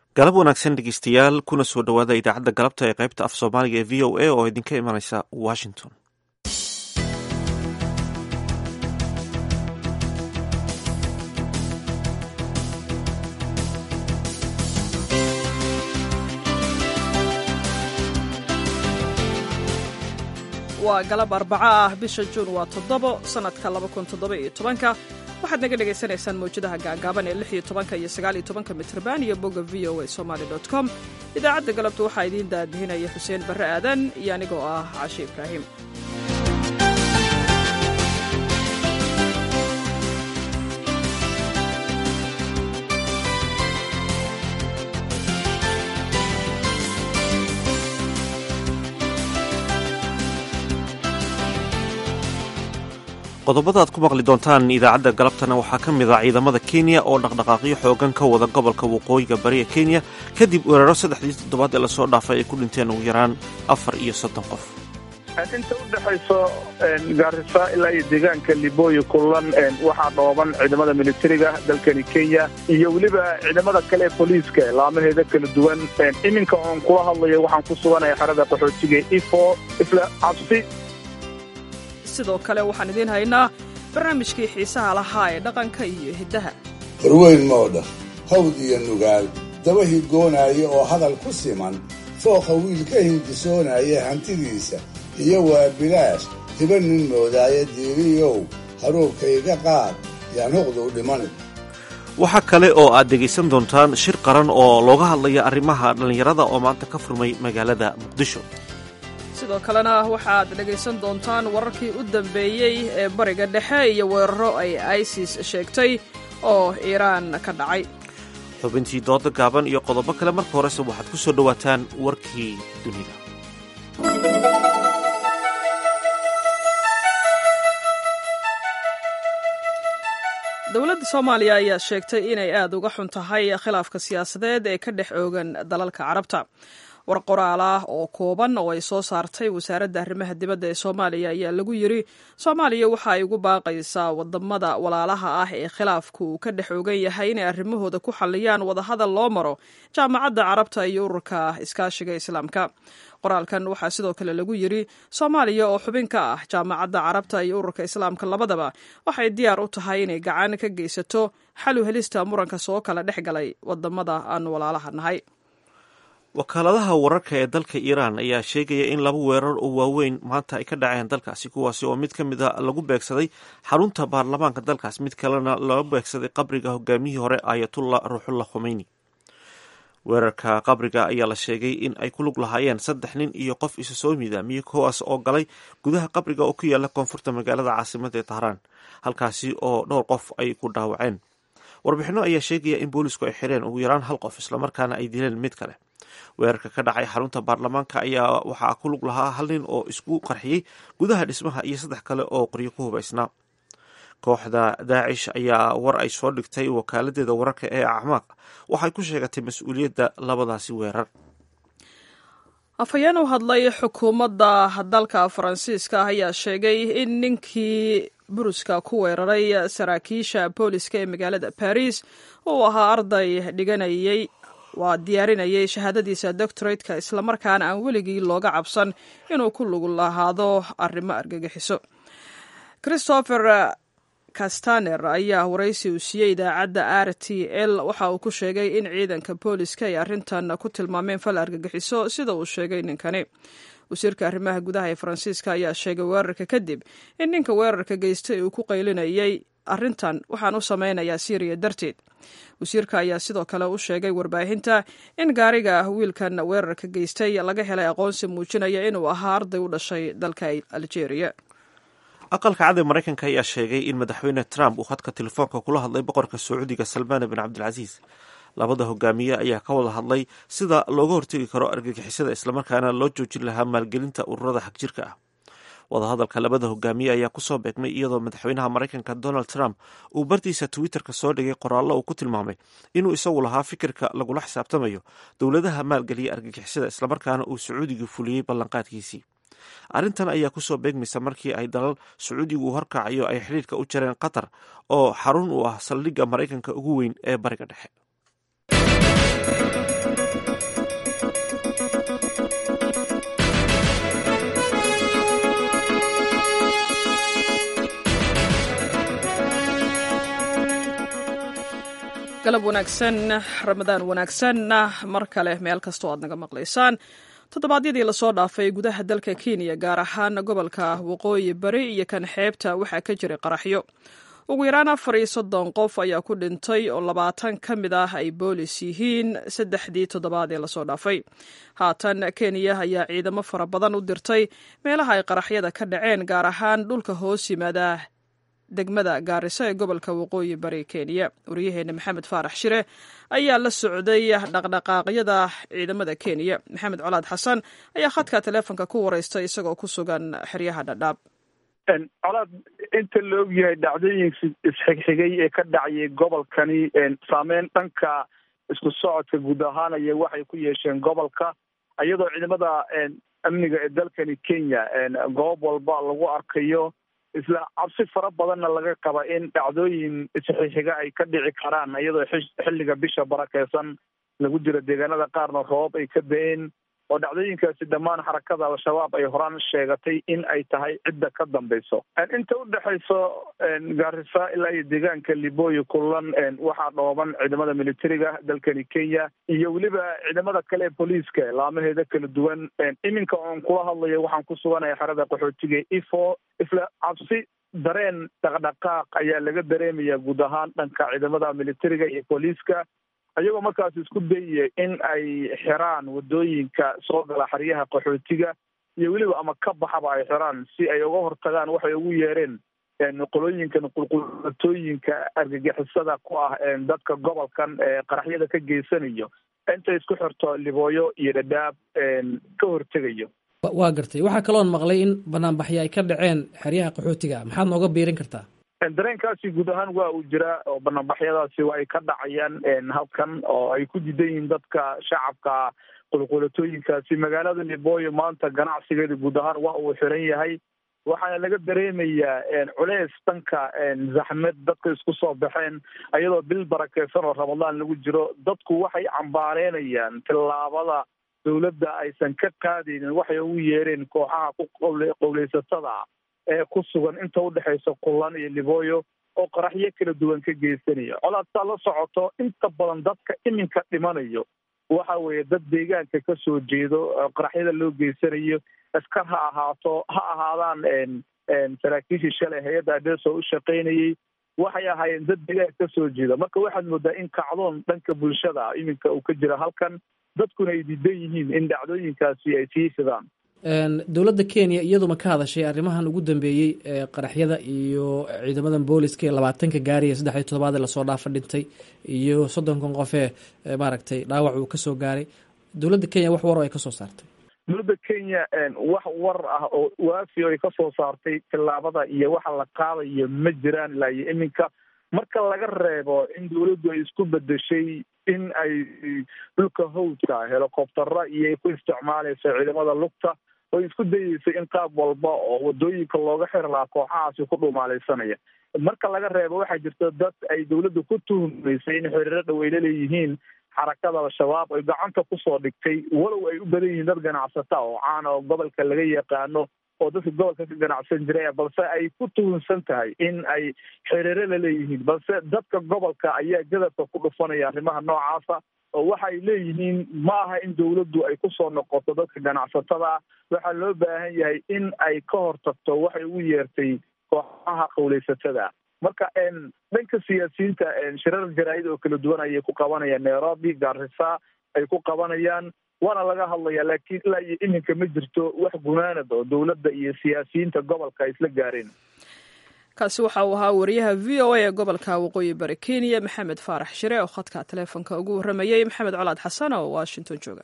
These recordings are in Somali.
galab wanaagsan dhegeystayaal kuna soo dhowaada idaacadda galabta ee qaybta af soomaaliga ee v o a oo idinka imanaysa washington. waa galab arbaco ah, bisha juun waa 7 sanadka 2017. waxaad naga dhagaysanaysaan mawjadaha gaagaaban ee 16 iyo 19 mitrban iyo bogga voa somali.com. idaacadda galabta waxaa idiin daadihinaya xuseen barre aadan iyo anigoo ah cashe ibraahim. qodobada aad ku maqli doontaan idaacadda galabtana waxaa ka mid ah ciidamada kenya oo dhaqdhaqaaqyo xoogan ka wada gobolka waqooyiga bari ee kenya kadib weeraro 3 toddobaad ee lasoo dhaafay ay ku dhinteen ugu yaraan 34 qof. inta u dhaxayso gaarisa ilaa iyo deegaanka libooyo kulan waxaa dhooban ciidamada militariga dalkani kenya iyo weliba ciidamada kale ee booliiska laamaheeda kala duwan. iminka oon kula hadlayo waxaan ku suganaya xerada qaxootiga ifo isla cabsi. sidoo kale waxaan idiin haynaa barnaamijkii xiisaha lahaa ee dhaqanka iyo hiddaha. horweyn moodha hawd iyo nugaal daba higoonaya oo hadal ku siman fooqa wiil ka hindisoonaya hantidiisa iyo waa bilaash hiba nin moodaaya diiriyow haruubka iga qaad yaan huqdu u dhimanin. waxaa kale oo aad dhegaysan doontaan shir qaran oo looga hadlaya arrimaha dhallinyarada oo maanta ka furmay magaalada muqdisho. sidoo kalena waxaad dhegaysan doontaan wararkii u dambeeyey ee bariga dhexe iyo weeraro ay isis sheegtay oo iiraan ka dhacay. xubintii dooda gaaban iyo qodobo kale marka horese waxaad ku soo dhowaataan warkii dunida. dowladda soomaaliya ayaa sheegtay inay aad uga xun tahay khilaafka siyaasadeed ee ka dhex oogan dalalka carabta. war qoraal ah oo kooban oo ay soo saartay wasaaradda arrimaha dibadda ee soomaaliya ayaa lagu yidhi soomaaliya waxa ay ugu baaqaysaa wadamada walaalaha ah ee khilaafku uu ka dhex ogan yahay inay arrimahooda ku xalliyaan wadahadal loo maro jaamacadda carabta iyo ururka iskaashiga islaamka. qoraalkan waxaa sidoo kale lagu yidhi soomaaliya oo xubin ka ah jaamacadda carabta iyo ururka islaamka labadaba waxay diyaar u tahay inay gacan ka geysato xal u helista muranka soo kala dhex galay wadamada aan walaalaha nahay. wakaaladaha wararka ee dalka iiraan ayaa sheegaya in 2 weerar oo waaweyn maanta ay ka dhaceen dalkaasi, kuwaasi oo mid ka mid a lagu beegsaday xarunta baarlamaanka dalkaas, mid kalena laga beegsaday qabriga hogaamiyihii hore ayatullah ruuxullah khomeyni. weerarka qabriga ayaa la sheegay in ay ku lug lahaayeen 3 nin iyo qof isa soo midaamiyey, kuwaas oo galay gudaha qabriga oo ku yaala koonfurta magaalada caasimada ee tahraan, halkaasi oo dhowr qof ay ku dhaawaceen. warbixinno ayaa sheegaya in boolisku ay xireen ugu yaraan 1 qof islamarkaana ay dileen mid kale. weerarka ka dhacay xarunta baarlamaanka ayaa waxaa ku lug lahaa 1 nin oo isku qarxiyey gudaha dhismaha iyo 3 kale oo qoryo ku hubaysnaa. kooxda daacish ayaa war ay soo dhigtay wakaaladeeda wararka ee acmaaq waxay ku sheegatay mas-uuliyadda labadaasi weerar. afhayeen u hadlay xukuumadda dalka faransiiska ayaa sheegay in ninkii buruska ku weeraray saraakiisha booliska ee magaalada baris uu ahaa arday diyaarinayay shahaadadiisa doctoratka islamarkaana aan weligii looga cabsan inuu ku lug lahaado arrimo argagixiso. christopher castaner ayaa waraysi uu siiyey idaacadda r t l waxa uu ku sheegay in ciidanka booliska ay arrintan ku tilmaameen fal argagixiso sida uu sheegay ninkani. wasiirka arrimaha gudaha ee faransiiska ayaa sheegay weerarka kadib in ninka weerarka geystay uu ku qaylinayay arrintan waxaan u samaynayaa Syria darteed. wasiirka ayaa sidoo kale u sheegay warbaahinta in gaariga wiilkan weerarka geystay laga helay aqoonsi muujinaya inuu ahaa arday u dhashay dalka Algeria. aqalka cad ee Mareykanka ayaa sheegay in madaxweyne Trump uu khadka telefoonka kula hadlay boqorka Sacuudiga Salmaan bin Cabdilcasiis. labada hogaamiye ayaa ka wada hadlay sida looga hortegi karo argagixisada islamarkaana loo joojin lahaa maalgelinta ururada xagjirka ah. wadahadalka labada hogaamiye ayaa kusoo beegmay iyadoo madaxweynaha Mareykanka Donald Trump uu bartiisa Twitterka soo dhigay qoraallo uu ku tilmaamay inuu isagu lahaa fikirka lagula xisaabtamayo dowladaha maalgeliya argagixisada islamarkaana uu Sacuudiga fuliyey ballanqaadkiisii. arrintan ayaa kusoo beegmaysa markii ay dalal Sacuudigu horkacayo ay xiriirka u jareen Qatar oo xarun u ah saldhigga Mareykanka ugu weyn ee bariga dhexe. galab wanaagsan, ramadaan wanaagsan mar kale meel kastoo aad naga maqlaysaan. toddobaadyadii lasoo dhaafay gudaha dalka Kenya, gaar ahaan gobolka waqooyi bari iyo kan xeebta, waxaa ka jiray qaraxyo. ugu yaraan 34 qof ayaa ku dhintay oo 20 ka mid ah ay boolis yihiin 3 toddobaad ee lasoo dhaafay. haatan Kenya ayaa ciidamo fara badan u dirtay meelaha ay qaraxyada ka dhaceen, gaar ahaan dhulka hoos yimaada degmada Gaarisa ee gobolka waqooyi bari Kenya. wariyaheena Maxamed Faarax Shire ayaa la socday dhaqdhaqaaqyada ciidamada Kenya. Maxamed Colaad Xasan ayaa khadka teleefanka ku wareystay isagoo ku sugan xeryaha Dhadhaab. colaad inta la ogyahay dhacdooyinka isxigxigay ee ka dhacayay gobolkani saameyn dhanka isku socodka guud ahaanaya waxay ku yeesheen gobolka, iyadoo ciidamada amniga ee dalkani Kenya goob walba lagu arkayo isla cabsi fara badanna laga qaba in dhacdooyin isxixiga ay ka dhici karaan, iyadoo xilliga bisha barakeysan lagu jiro deegaanada qaarna roob ay ka da-een, oo dhacdooyinkaasi dhammaan xarakada al-shabaab ay horaan sheegatay in ay tahay cidda ka dambeyso. inta u dhexayso Gaarisa ilaa iyo deegaanka Liboyo Kulan waxaa dhooban ciidamada militariga dalkani Kenya iyo weliba ciidamada kale ee booliiska laamaheeda kala duwan. iminka oon kula hadlayo waxaan ku suganahay xerada qaxootiga Ifo. isla cabsi dareen dhaqdhaqaaq ayaa laga dareemaya guud ahaan dhanka ciidamada militariga iyo booliiska, ayagoo markaas isku dayaya in ay xiraan wadooyinka soo gala xeryaha qaxootiga iyo weliba ama ka baxaba ay xiraan si ay uga hortagaan waxay ugu yeereen qolooyinkan qulqulatooyinka argagixisada ku ah dadka gobolkan qaraxyada ka geysanayo inta isku xirto Libooyo iyo Dhadhaab ka hortegayo. waa gartay. waxaa kaloon maqlay in banaanbaxyo ay ka dhaceen xeryaha qaxootiga. maxaad nooga biirin kartaa? dareenkaasi guud ahaan waa uu jiraa, oo banaanbaxyadaasi waa ay ka dhacayaan halkan oo ay ku diidan yihiin dadka shacabka qulqulatooyinkaasi. magaalada Liboyo maanta ganacsigeeda guud ahaan waa uu xiran yahay, waxaana laga dareemayaa culeys dhanka zaxmad dadka isku soo baxeen, iyadoo bil barakeysan oo Ramadaan lagu jiro. dadku waxay cambaareynayaan tillaabada dowladda aysan ka qaadaynin waxay ugu yeereen kooxaha ku qowleysatada ee ku sugan inta u dhexaysa Kulan iyo Liboyo oo qaraxyo kala duwan ka geysanaya. colaadtaa la socoto inta badan dadka iminka dhimanayo waxa weeye dad deegaanka ka soo jeedo, qaraxyada loo geysanayo askar ha ahaadaan saraakiishii shalay hay-adda adeeso u shaqaynayay, waxay ahaayeen dad deegaanka ka soo jeeda. marka waxaad moodaa in kacdoon dhanka bulshada iminka uu ka jira halkan, dadkuna ay diidan yihiin in dhacdooyinkaasi ay sii fidaan. dowladda Kenya iyaduma ka hadashay arrimahan ugu dambeeyey ee qaraxyada iyo ciidamadan booliska ee 20 gaariya 3 toddobaad lasoo dhaafa dhintay iyo 30 qof ee maaragtay dhaawac uu kasoo gaaray. dowladda Kenya wax war oo ay kasoo saartay? dowladda Kenya wax war ah oo waafi ay kasoo saartay tillaabada iyo waxa la qaadayo ma jiraan ilaa iyo iminka, marka laga reebo in dowladdu ay isku bedeshay in ay dhulka hawdka helicoptera iyo ay ku isticmaalayso ciidamada lugta oo isku dayeysay in qaab walba oo wadooyinka looga xiri lahaa kooxahaasi ku dhumaalaysanaya. marka laga reebo waxaa jirta dad ay dowladda ku tuhmaysay in xiriiro dhow ay leeyihiin xarakada al-shabaab ay gacanta kusoo dhigtay, walow ay u badan yihiin dad ganacsata oo caan oo gobolka laga yaqaano oo dadka gobolka ka ganacsan jiray, balse ay ku tuhunsan tahay in ay xiriiro la leeyihiin. balse dadka gobolka ayaa gadabka ku dhufanaya arrimaha noocaasa, oo waxay leeyihiin ma aha in dowladdu ay kusoo noqoto dadka ganacsatada. waxaa loo baahan yahay in ay ka hortagto waxay ugu yeertay kooxaha qowleysatada. marka dhanka siyaasiyiinta shirar jaraa'id oo kala duwan ayay ku qabanayaan Nairobi, Gaarisa ay ku qabanayaan, waana laga hadlaya, laakiin ilaa iyo iminka ma jirto wax gunaanad oo dowladda iyo siyaasiyiinta gobolka ay isla gaareen. kaasi waxa uu ahaa wariyaha VOA ee gobolka waqooyi bari Kenya, Maxamed Faarax Shire, oo khadka teleefanka ugu waramayay Maxamed Colaad Xasan oo Washington jooga.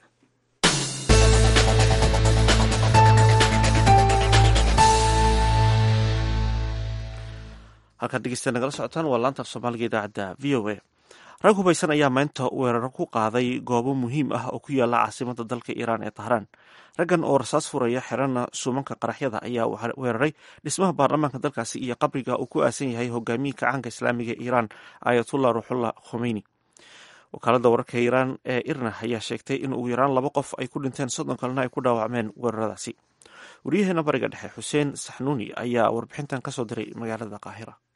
halkaad dhegeysta nagala socotaan waa laanta af soomaaliga idaacadda VOA. rag hubaysan ayaa maanta weeraro ku qaaday goobo muhiim ah oo ku yaala caasimada dalka Iiraan ee Tahraan. raggan oo rasaas furaya xirana suumanka qaraxyada ayaa weeraray dhismaha baarlamaanka dalkaasi iyo qabriga uu ku aasan yahay hogaamiye kacaanka islaamiga Iiraan Ayatollah Ruhollah Khomeini. wakaalada wararka Iiraan ee IRNA ayaa sheegtay in ugu yaraan 2 qof ay ku dhinteen 30 kalena ay ku dhaawacmeen weeraradaasi. wariyaheena bariga dhexe Xuseen Saxnuuni ayaa warbixintan kasoo diray magaalada Qaahira.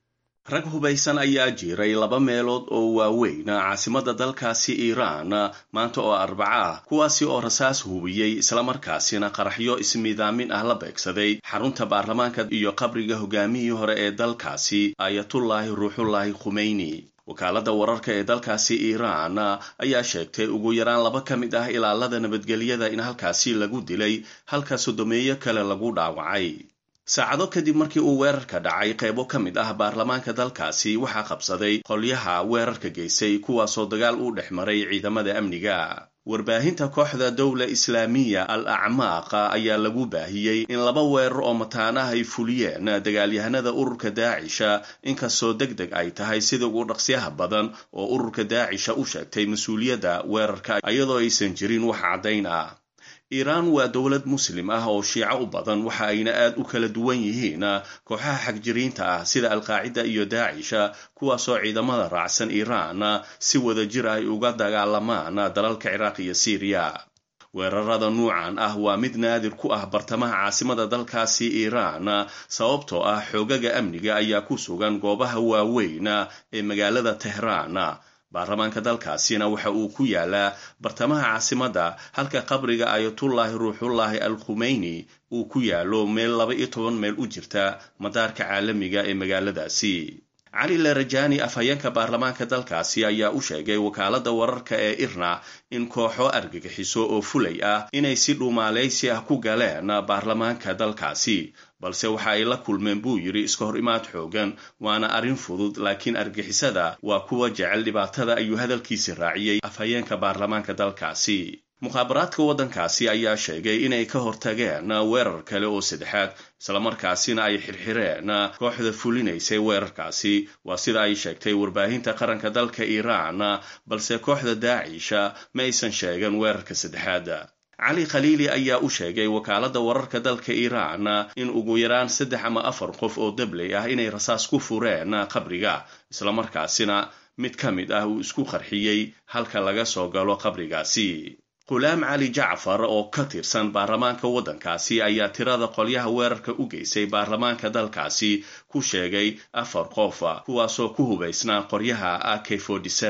rag hubaysan ayaa jiray 2 meelood oo waaweyn caasimada dalkaasi Iiraan maanta oo Arbaca ah kuwaasi oo rasaas hubiyay isla markaasina qaraxyo ismiidaamin ah la beegsaday xarunta baarlamaanka iyo qabriga hogaamiyihii hore ee dalkaasi Ayatollah Ruhollah Khomeini. wakaalada wararka ee dalkaasi Iiraan ayaa sheegtay ugu yaraan 2 ka mid ah ilaalada nabadgelyada in halkaasi lagu dilay halka sodomeeyo kale lagu dhaawacay. saacado kadib markii uu weerarka dhacay qaybo ka mid ah baarlamaanka dalkaasi waxaa qabsaday qolyaha weerarka geysay kuwaasoo dagaal u dhexmaray ciidamada amniga. warbaahinta kooxda dawla islaamiya al-acmaaq ayaa lagu baahiyay in 2 weerar oo mataanaha ay fuliyeen dagaalyahanada ururka Daacisha inkastoo degdeg ay tahay sida ugu dhaqsiyaha badan oo ururka Daacisha u sheegtay mas'uuliyadda weerarka iyadoo aysan jirin wax cadayn ah. Iiraan waa dawlad muslim ah oo shiico u badan waxa ayna aad u kala duwan yihiin kooxaha xagjiriinta ah sida al-Qaacida iyo Daacisha kuwaasoo ciidamada raacsan Iiraan si wada jir ay uga dagaalamaan dalalka Ciraaq iyo Syria. weerarada nuucan ah waa mid naadir ku ah bartamaha caasimada dalkaasi Iiraan sababtoo ah xoogaga amniga ayaa ku sugan goobaha waaweyn ee magaalada Tehran. baarlamaanka dalkaasina waxa uu ku yaalaa bartamaha caasimada halka qabriga Ayatollah Ruhollah Khomeini uu ku yaalo meel 12 meel u jirta madaarka caalamiga ee magaaladaasi. Ali Larajani afhayeenka baarlamaanka dalkaasi ayaa u sheegay wakaalada wararka ee IRNA in kooxo argagixiso oo fulay ah inay si dhuumaaleysi ah ku galeen baarlamaanka dalkaasi balse waxa ay la kulmeen buu yiri iska hor imaad xoogan waana arin fudud laakiin argagixisada waa kuwa jecel dhibaatada ayuu hadalkiisa raaciyay afhayeenka baarlamaanka dalkaasi. mukhaabaraadka wadankaasi ayaa sheegay inay ka hortageen weerar kale oo saddexaad isla markaasina ay xirxireen kooxda fulinaysay weerarkaasi waa sida ay sheegtay warbaahinta qaranka dalka Iiraan balse kooxda Daacisha ma aysan sheegan weerarka saddexaad. Ali Khalili ayaa u sheegay wakaalada wararka dalka Iiraan in ugu yaraan 3 ama 4 qof oo dablay ah inay rasaas ku fureen qabriga isla markaasina mid ka mid ah uu isku qarxiyay halka laga soo galo qabrigaasi. Qulaam Ali Jaafar oo ka tirsan baarlamaanka wadankaasi ayaa tirada qolyaha weerarka u geysay baarlamaanka dalkaasi ku sheegay 4 qof kuwaasoo ku hubaysnaa qoryaha AK47.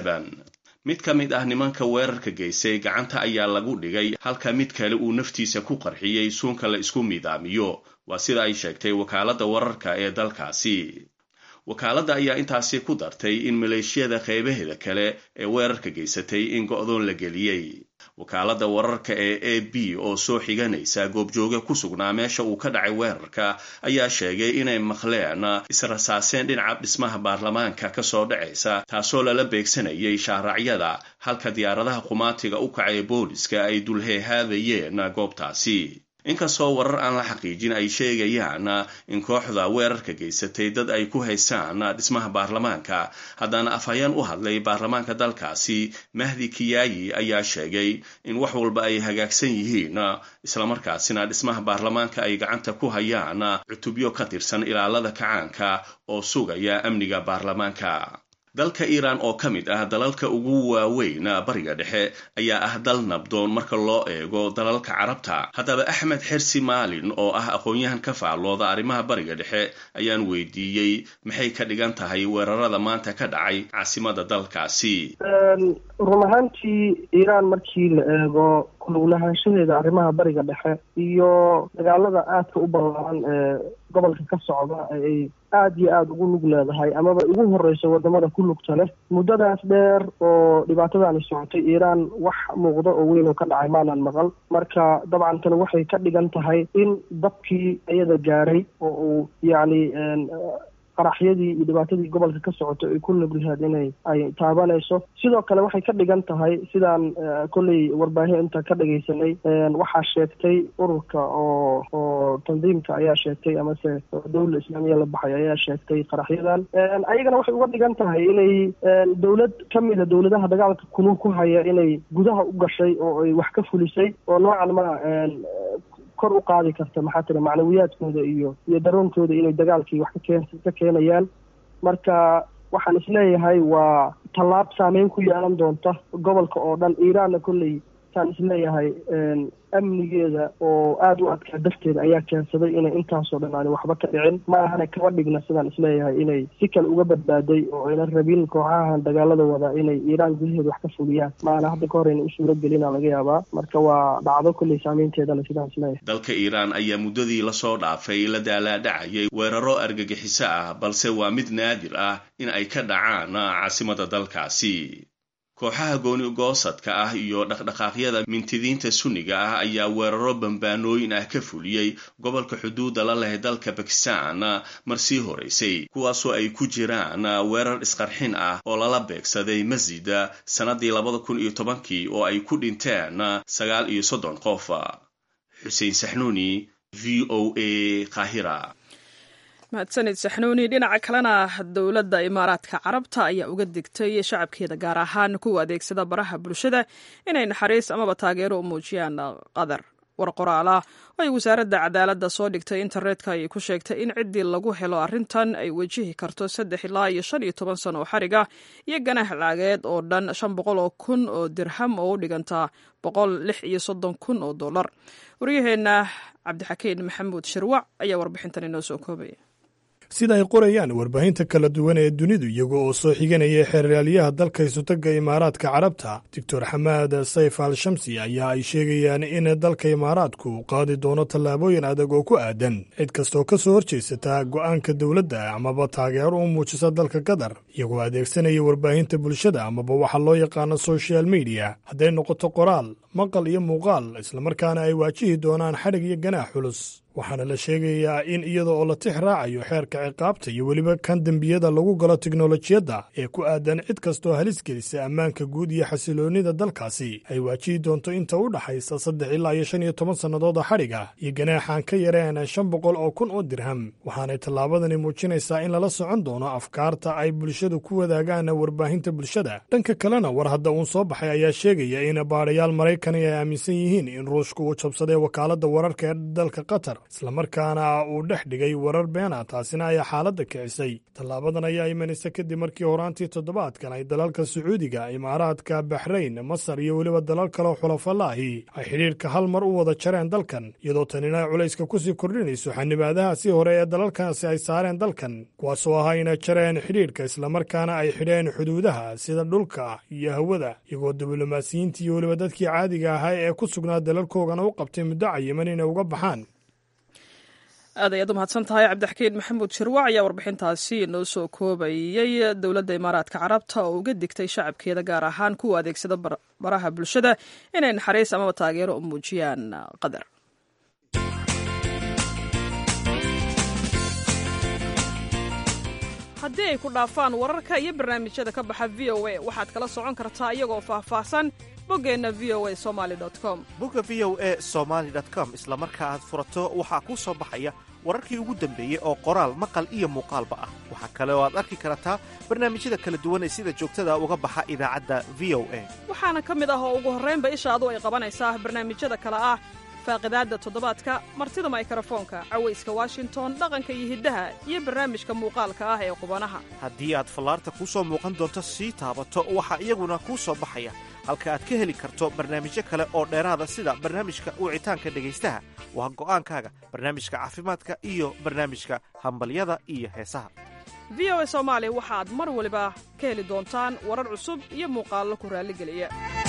mid ka mid ah nimanka weerarka geysay gacanta ayaa lagu dhigay halka mid kale uu naftiisa ku qarxiyay suunka la isku midaamiyo waa sida ay sheegtay wakaalada wararka ee dalkaasi. wakaalada ayaa intaasi ku dartay in maleeshiyada qaybaheeda kale ee weerarka geysatay in go'doon la geliyay. wakaalada wararka ee AB oo soo xiganaysa goobjooga ku sugnaa meesha uu ka dhacay weerarka ayaa sheegay inay maqleen israsaaseen dhinaca dhismaha baarlamaanka ka soo dhacaysa taasoo lala beegsanayay shaaracyada halka diyaaradaha qumaatiga u kacay booliska ay dulheehaadayeen goobtaasi. inkastoo warar aan la xaqiijin ay sheegayaan in kooxda weerarka geysatay dad ay ku haystaan dhismaha baarlamaanka haddana afhayeen u hadlay baarlamaanka dalkaasi Mahdi Kiyayi ayaa sheegay in wax walba ay hagaagsan yihiin isla markaasina dhismaha baarlamaanka ay gacanta ku hayaan cutubyo ka tirsan ilaalada kacaanka oo sugaya amniga baarlamaanka. dalka Iiraan oo ka mid ah dalalka ugu waaweyn bariga dhexe ayaa ah dal nabdoon marka loo eego dalalka Carabta. haddaba Axmed Xirsi Maalin oo ah aqoonyahan ka faallooda arrimaha bariga dhexe ayaan weydiiyey maxay ka dhigan tahay weerarada maanta ka dhacay caasimada dalkaasi. run ahaantii Iiraan markii la eego kululahaanshadeeda arrimaha bariga dhexe iyo dagaalada aadka u ballaaran ee gobolka ka socda ay aad iyo aad ugu lug leedahay amaba ugu horeyso wadamada ku lugta leh muddadaas dheer oo dhibaatadaani socotay Iiraan wax muuqdo oo weyn oo ka dhacay maanan maqal marka dabcan tan waxay ka dhigan tahay in dabkii ayada gaaray oo uu yacni qaraxyadii iyo dhibaatadii gobolka ka socotay ay ku luglahayd inay ay taabanayso. sidoo kale waxay ka dhigan tahay sidaan kolley warbaahinta ka dhagaysanay waxaa sheegtay ururka oo tandiimka ayaa sheegtay amase dawla islaamiya la baxay ayaa sheegtay qaraxyadan ayagana waxay uga dhigan tahay inay dawlad ka mida dawladaha dagaalka kulul ku haya inay gudaha u gashay oo ay wax ka fulisay oo noocan ma kor u qaadi karta maxaa tira macnawiyaadkooda iyo daroonkooda inay dagaalkii wax ka keenayaan. marka waxaan isleeyahay waa tallaab saameyn ku yeelan doonta gobolka oo dhan. Iiraanna kolley saan isleeyahay amnigeeda oo aada u adkaa darteeda ayaa keensaday inay intaasoo dhan aani waxba ka dhicin ma ahana kaba dhigna sidaan isleeyahay inay si kale uga badbaaday oo aynan rabin kooxahan dagaalada wada inay iiraan gudaheeda wax ka fuliyaan ma ahana hadda ka hor ayna u suuro gelina laga yaabaa marka waa dhacdo kolley saameynteedana sidaan isleeyahay dalka iiraan ayaa muddadii lasoo dhaafay la daalaadhacayay weeraro argagixiso ah balse waa mid naadir ah in ay ka dhacaan caasimada dalkaasi kooxaha gooni-goosadka ah iyo dhaqdhaqaaqyada mintidiinta sunniga ah ayaa weeraro bambaanooyin ah ka fuliyey gobolka xuduudda la leh dalka bakistan mar sii horeysay kuwaasoo ay ku jiraan weerar isqarxin ah oo lala beegsaday masjida sannadii 2010 oo ay ku dhinteen 39 qof xuseen saxnuuni v o a qaahira mahadsanid saxnuuni dhinaca kalena dowladda imaaraadka carabta ayaa uga digtay shacabkeeda gaar ahaan kuwa adeegsada baraha bulshada inay naxariis amaba taageero u muujiyaan qatar war qoraal ah oo ay wasaaradda cadaaladda soo dhigtay internetka ayay ku sheegtay in ciddii lagu helo arrintan ay wajihi karto 3 ilaa iyo 15 sano oo xariga iyo ganaax lacageed oo dhan 500,000 oo dirham oo u dhiganta 136,000 oo dollar waryaheena cabdixakiin maxamuud shirwac ayaa warbixintan inoo soo koobaya sida ay qorayaan warbaahinta kala duwan ee dunidu iyaga oo soo xiganaya xeeryaalayaha dalka isutaga imaaraadka carabta doctor xamaad sayf al shamsi ayaa ay sheegayaan in dalka imaaraadku qaadi doono tallaabooyin adag oo ku aadan cid kastoo ka soo horjeysata go'aanka dowladda amaba taageero u muujisa dalka qatar iyagoo adeegsanaya warbaahinta bulshada amaba waxa loo yaqaano social media hadday noqoto qoraal maqal iyo muuqaal islamarkaana ay waajihi doonaan xadhig iyo ganaax culus waxaana la sheegayaa in iyada oo la tix raacayo xeerka ciqaabta iyo weliba kan dembiyada lagu galo teknolojiyadda ee ku aadan cid kastoo halis gelisa ammaanka guud iyo xasiloonnida dalkaasi ay waajihi doonto inta u dhaxaysa 3 ilaa iyo 15 sannadooda xadhiga iyo ganaaxaan ka yareen 500,000 oo dirham waxaanay tallaabadani muujinaysaa in lala socon doono afkaarta ay bulshadu ku wadaagaan warbaahinta bulshada dhanka kalena war hadda uun soo baxay ayaa sheegaya in baadhayaal maraykani ay aaminsan yihiin in ruushku uu jabsaday wakaaladda wararka ee dalka qatar islamarkaana uu dhex dhigay warar beena taasina ayaa xaaladda kicisay tallaabadan ayaa imanaysa kadib markii horaantii toddobaadkan ay dalalka sacuudiga imaaraadka baxrayn masar iyo weliba dalal kaleo xulafalaahi ay xidhiirka hal mar u wada jareen dalkan iyadoo tanina culayska kusii kordhinayso xanibaadaha si hore ee dalalkaasi ay saareen dalkan kuwaasoo ahaa inay jareen xidhiirka islamarkaana ay xidheen xuduudaha sida dhulka iyo hawada iyagoo diblomaasiyiintii iyo weliba dadkii caadiga ahaa ee ku sugnaa dalalkoogana u qabtay muddo cayiman inay uga baxaan aad ayaad u mahadsan tahay cabdixakiin maxamuud shirwac ayaa warbixintaasi inoo soo koobayey dowladda imaaraadka carabta oo uga digtay shacabkeeda gaar ahaan kuwa adeegsada baraha bulshada inay naxariis amaba taageero u muujiyaan qatar haddii ay ku dhaafaan wararka iyo barnaamijyada ka baxa v o a waxaad kala socon kartaa iyagoo faahfaahsan boggeenna v o a somalycom bogga v o a somaly com isla marka aad furato waxaa kuu soo baxaya wararkii ugu dambeeyey oo qoraal maqal iyo muuqaalba ah waxaa kale oo aad arki kartaa barnaamijyada kala duwan ee sida joogtada uga baxa idaacadda v o a waxaana ka mid ah oo ugu horraynba ishaadu ay qabanaysaa barnaamijyada kale ah faaqidaadda toddobaadka martida maykrofoonka cawayska washington dhaqanka iyo hiddaha iyo barnaamijka muuqaalka ah ee qubanaha haddii aad fallaarta kuu soo muuqan doonto sii taabato waxaa iyaguna kuu soo baxaya halka aad ka heli karto barnaamijyo kale oo dheeraada sida barnaamijka wicitaanka dhegaystaha waa go'aankaaga barnaamijka caafimaadka iyo barnaamijka hambalyada iyo heesaha v o a soomaali waxaad mar waliba ka heli doontaan warar cusub iyo muuqaallo ku raalligeliya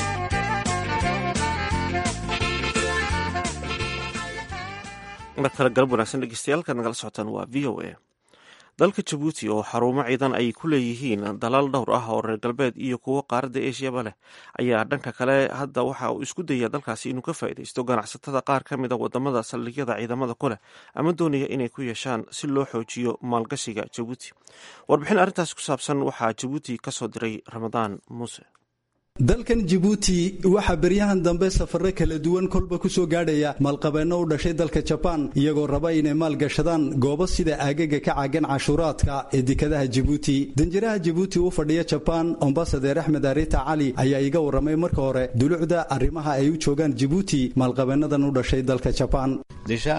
mar kale galab wanaagsan dhegeystayaal nagala socotaan waa v o a dalka jabuuti oo xarumo ciidan ay ku leeyihiin dalal dhowr ah oo reer galbeed iyo kuwo qaaradda eeshiyaba leh ayaa dhanka kale hadda waxa uu isku daya dalkaasi inuu ka faa'iidaysto ganacsatada qaar ka mid a wadamada saldhigyada ciidamada ku leh ama doonaya inay ku yeeshaan si loo xoojiyo maalgashiga jabuuti warbixin arrintaasi ku saabsan waxaa jabuuti ka soo diray ramadaan muuse dalkan jabuuti waxaa beryahan dambe safarro kala duwan kolba ku soo gaadhaya maalqabeenno u dhashay dalka jabaan iyagoo raba inay maalgashadaan goobo sida aagaga ka caagan cashuuraadka ee dekadaha jabuuti danjiraha jabuuti u fadhiya jabaan ambasadeer axmed arita cali ayaa iga warramay marka hore dulucda arrimaha ay u joogaan jabuuti maalqabeennadan u dhashay dalka jabaan Déjà,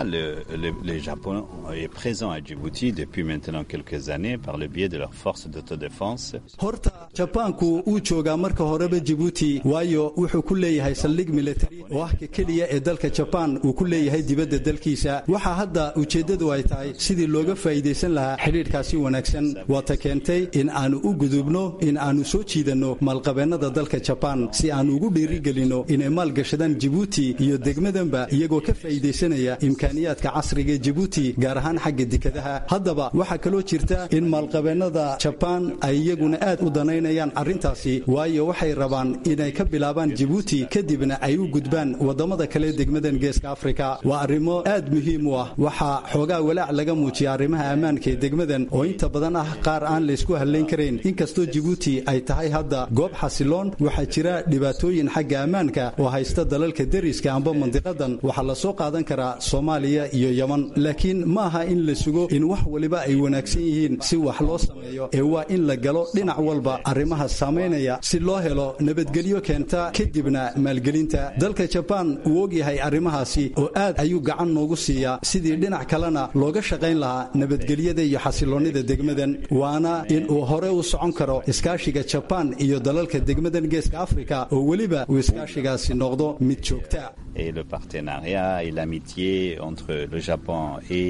le Japon est présent à Djibouti depuis maintenant quelques années par le biais de leurs forces d'autodéfense. horta jabaanku uu joogaa marka horeba Djibouti waayo wuxuu ku leeyahay saldhig military oo ah kaliya ee dalka Japan uu ku leeyahay dibadda dalkiisa waxa hadda ujeedadu ay tahay sidii looga faa'iideysan lahaa xiriirkaasi wanaagsan waata keentay in aanu u gudubno in aanu soo jiidano maalqabeennada dalka Japan si aanu ugu dhiirigelino inay maalgashadaan Djibouti iyo degmadanba iyagoo ka faa'iideysanaya imkaaniyaadka casriga ee Djibouti gaar ahaan xagga dekedaha haddaba waxa kaloo jirta in maalqabeennada Japan ay iyaguna aad u danaynayaan arrintaasi waayo waxay rabaan inay ka bilaabaan Djibouti kadibna ay u gudbaan wadamada kale degmadan Geeska Afrika waa arrimo aad muhiim u ah waxa xoogaa walaac laga muujiyaa arrimaha ammaanka ee degmadan oo inta badan ah qaar aan la isku haleyn kareyn inkastoo Djibouti ay tahay hadda goob xasiloon waxa jira dhibaatooyin xagga ammaanka oo haysta dalalka deriska amba mandiqadan waxa la soo qaadan karaa Soomaaliya iyo Yemen laakiin ma aha in la sugo in wax waliba ay wanaagsan yihiin si wax loo sameeyo ee waa in la galo dhinac walba arrimaha saameynaya si loo helo nabadgelyo keenta kadibna maalgelinta dalka Japan uu og yahay arrimahaasi oo aad ayuu gacan noogu siiyaa sidii dhinac kalena looga shaqayn lahaa nabadgelyada iyo xasiloonida degmadan waana in uu hore u socon karo iskaashiga Japan iyo dalalka degmadan Geeska Afrika oo waliba uu iskaashigaasi noqdo mid joogta Et le partenariat et l'amitié entre le Japon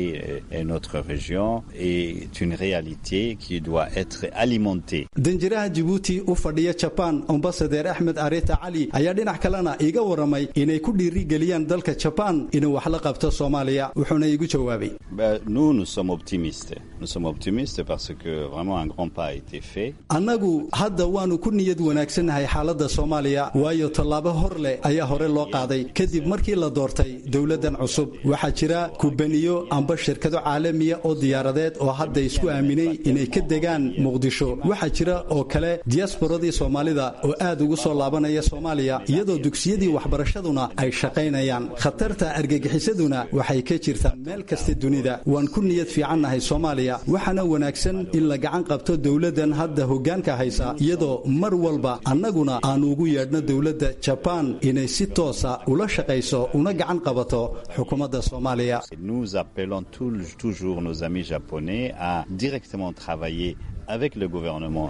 et notre région est une réalité qui doit être alimentée. danjiraha Djibouti u fadhiya Japan ambassador Ahmed Areta Ali ayaa dhinac kalena iga waramay inay ku dhiirigeliyaan dalka Japan inuu wax la qabto Soomaaliya wuxuuna igu jawaabay Nous sommes optimistes. Nous sommes optimistes parce que vraiment un grand pas a été fait. Annagu hadda waanu ku niyad wanaagsanahay xaaladda Soomaaliya waayo tallaabo hor leh ayaa hore loo qaaday kadib markii la doortay dawladan cusub waxa jira kubaniyo amba shirkado caalamiya oo diyaaradeed oo hadda isku aaminay inay ka degaan Muqdisho waxa jira oo kale diasporadii Soomaalida oo aad ugu soo laabanaya Soomaaliya iyadoo dugsiyadii waxbarashaduna ay shaqaynayaan khatarta argagixisaduna waxay ka jirtaa meel kasta dunida waan ku niyad fiicannahay Soomaaliya waxana wanaagsan in la gacan qabto dawladan hadda hoggaanka haysa iyadoo mar walba annaguna aan ugu yeedhno dawladda Japan inay si toos ah ula shaqayso una gacan qabato xukuumadda Soomaaliya Nous appelons toujours nos amis japonais à directement travailler avec le gouvernement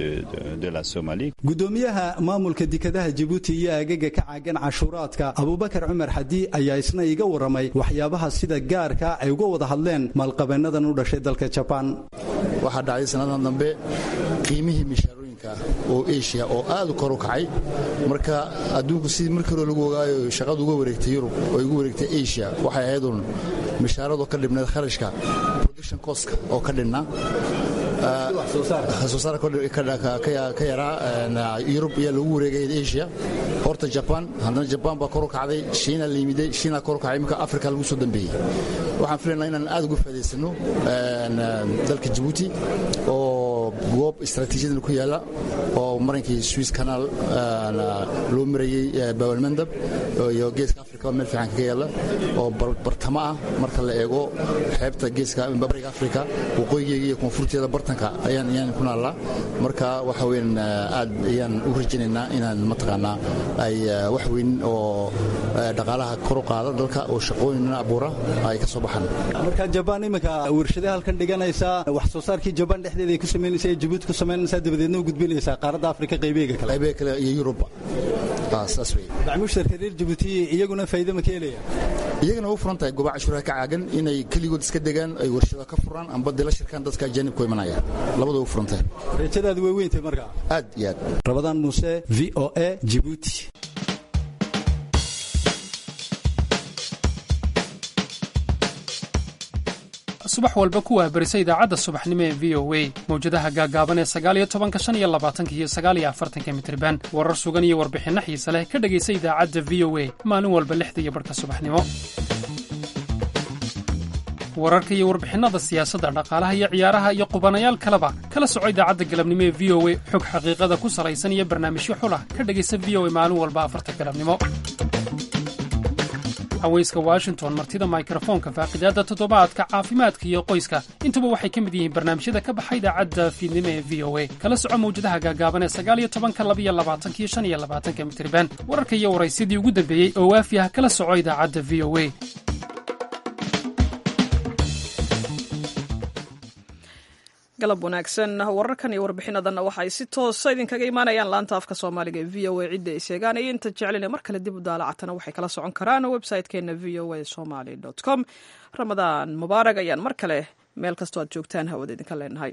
de la Somalie. Gudoomiyaha maamulka dekedaha Djibouti iyo agaga ka caagan cashuuraadka Abubakar Umar Hadi ayaa isna iga waramay waxyaabaha sida gaarka ay uga wada hadleen maalqabeenadan u dhashay dalka Japan waxa dhacay sanadan dambe qiimihii mishaarooyinka oo Asia oo aad u kor u kacay marka adduunku sidii markii hore lagu ogaayo shaqadu uga wareegtay Yurub oo uga wareegtay Asia waxay ahayd mishaarado ka dhibneed kharashka production cost oo ka dhinna soo ka yaraa Yurub iyo lagu wareegay Asia horta Japan haddana Japan baa kor u kacday Shiina la yimiday Shiina kor u kacay marka Afrika lagu soo dambeeyay waxaan filaynaa inaan aad uga faa'iideysano dalka Djibouti oo goob istaraatiijiyad ku yaala oo marinkii Suez Canal loo marayay Bawal Mandab iyo Geeska Afrika meel fiican ka yaala oo bartama ah marka la eego xeebta Geeska Bariga Afrika waqooyiga iyo koonfurteeda bartanka ayaan ku naalaa marka waxa weyn aad ayaan u rajaynaynaa inaan mataqaanaa ay wax weyn oo dhaqaalaha kor u qaada dalka oo shaqooyin abuura ay ka soo baxaan marka Japan imika warshadaha halkan dhiganaysa wax soo saarkii Japan dhexdeeda ay ku sameynaysaa Djibouti ku sameynaysaa dabadeedna u gudbinaysaa qaaradda Afrika qaybiga kale iyo Yurub saas way dacmushtarka reer Djibouti iyaguna faa'iido ma keenaya iyagana u furantahay goobaha cashuuraha ka caagan inay kaligood iska degaan ay warshado ka furaan amba dila shirkaan dadka ajaanib ku imanaya labadaba u furantahay rajadaadu way weyntahay marka aad iyo aad Ramadan Muuse VOA Djibouti subax walba ku wahbarisa idaacadda subaxnimo ee VOA mawjadaha gaagaaban ee 19 iyo 20 iyo 49 mitirban warar sugan iyo warbixinno xiiso leh ka dhagaysa idaacadda VOA maalin walba 6 iyo barka subaxnimo wararka iyo warbixinnada siyaasadda dhaqaalaha iyo ciyaaraha iyo qubanayaal kaleba kala soco idaacadda galabnimo ee VOA xog xaqiiqada ku salaysan iyo barnaamijyo xulah ka dhagaysa VOA maalin walba 4 galabnimo haweyska Washington martida microfonka faaqidaada toddobaadka caafimaadka iyo qoyska intuba waxay ka mid yihiin barnaamijyada ka baxay idaacadda fiidnimo ee VOA kala soco mawjadaha gaagaaban ee 19 22 iyo 25 mitirban wararka iyo waraysidii ugu dambeeyay oo waafiya kala soco idaacadda VOA galab wanaagsan. wararkan iyo warbixinadanna waxay si toosa idinkaga imaanayaan laanta afka soomaaliga ee v o a cidda ay sheegaan iyo inta jeclin mar kale dib u daalacatana waxay kala socon karaan website-keena v o a somali com. ramadaan mubaarag ayaan mar kale meel kastoo aad joogtaan hawada idinka leenahay.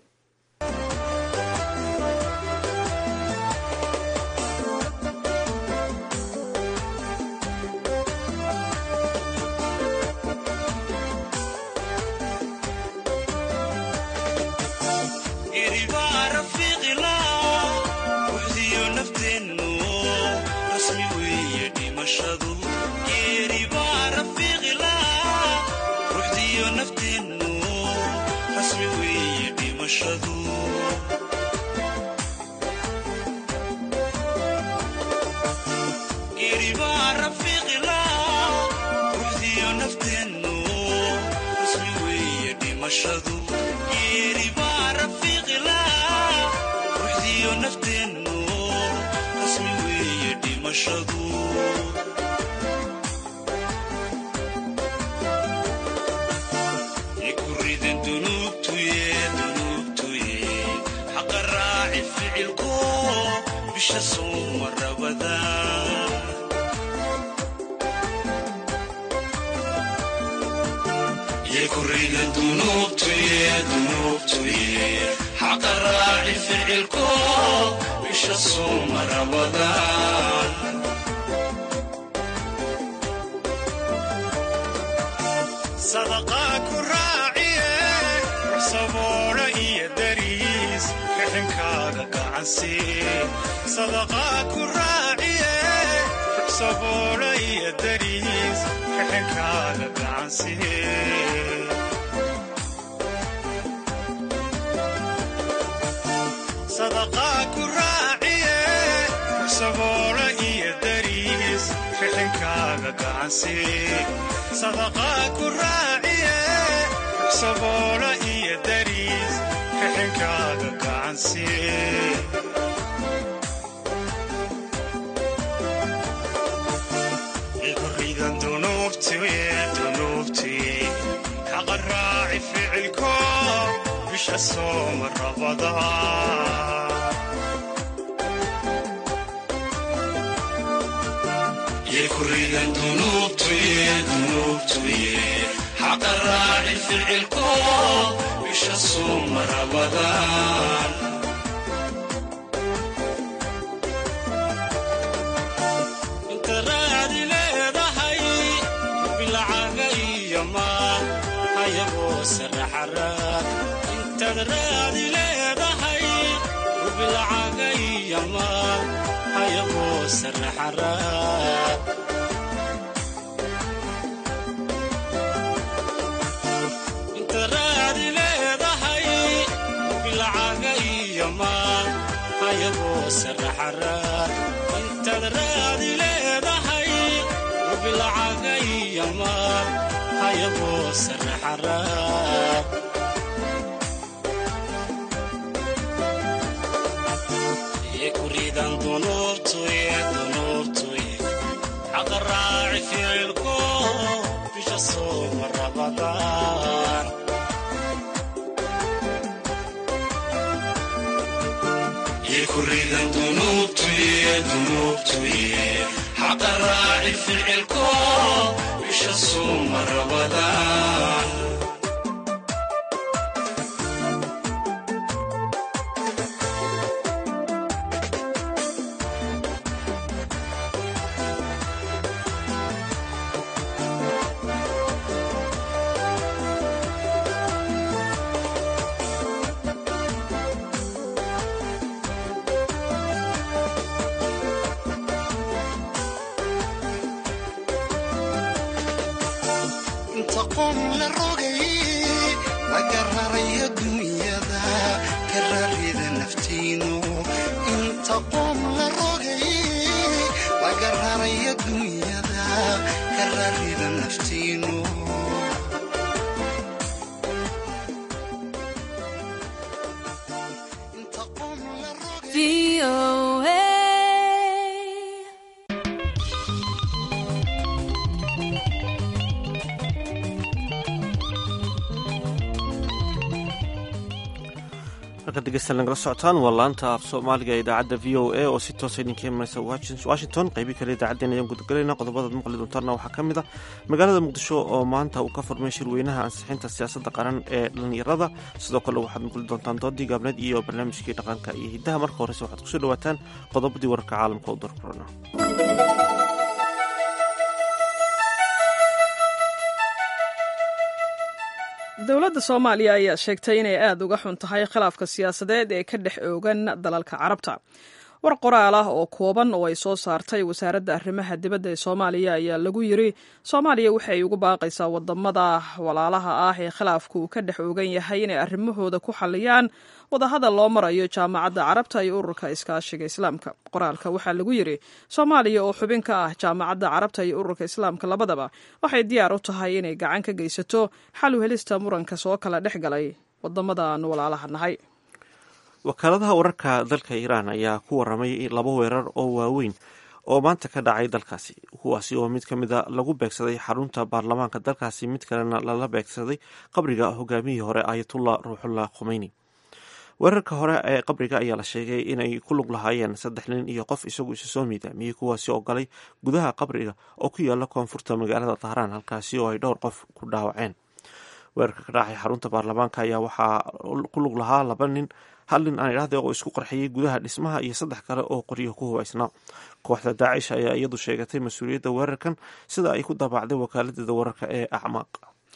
dhegeystayaal nagala socotaan waa laanta af soomaaliga ee idaacadda v o a oo si toosa idinka imanaysa washington qaybii kale idaacaddeen ayaan gudagalayna qodobadaad maqli doontaana waxaa ka mid a magaalada muqdisho oo maanta uu ka furmay shirweynaha ansixinta siyaasadda qaran ee dhallinyarada sidoo kale waxaad maqli doontaan doodii gaabneed iyo barnaamijkii dhaqanka iyo hiddaha marka horeyse waxaad kusoo dhawaataan qodobadii wararka caalamka u darkorona. dowladda soomaaliya ayaa sheegtay inay aada uga xun tahay khilaafka siyaasadeed ee ka dhex oogan dalalka carabta. war qoraal ah oo kooban oo ay soo saartay wasaaradda arrimaha dibadda ee soomaaliya ayaa lagu yiri soomaaliya waxay ugu baaqaysaa wadamada walaalaha ah ee khilaafku uu ka dhex oogan yahay inay arrimahooda ku xaliyaan wadahadal loo marayo jaamacadda carabta iyo ururka iskaashiga islaamka. qoraalka waxaa lagu yiri soomaaliya oo xubin ka ah jaamacadda carabta iyo ururka islaamka labadaba waxay diyaar u tahay inay gacan ka geysato xal u helista muranka soo kala dhex galay wadamadan walaalaha nahay. wakaaladaha wararka dalka iiraan ayaa ku waramay 2 weerar oo waaweyn oo maanta ka dhacay dalkaasi, kuwaasi oo mid ka mida lagu beegsaday xarunta baarlamaanka dalkaasi, mid kalena lala beegsaday qabriga hogaamiyihii hore ayatullah ruuxullah khumeyni. weerarka hore ee qabriga ayaa la sheegay inay ku lug lahaayeen 3 nin iyo qof isagu isu soo miidaamiyey, kuwaasi oo galay gudaha qabriga oo ku yaala koonfurta magaalada Tahraan, halkaasi oo ay dhowr qof ku dhaawaceen. weerarka ka dhacay xarunta baarlamaanka ayaa waxaa ku lug lahaa 2 nin, hal nin aan idhaahday oo isku qarxiyey gudaha dhismaha iyo 3 kale oo qoryo ku hubaysnaa. kooxda daacish ayaa iyadu sheegatay mas-uuliyadda weerarkan sida ay ku daabacday wakaaladda wararka ee acmaaq.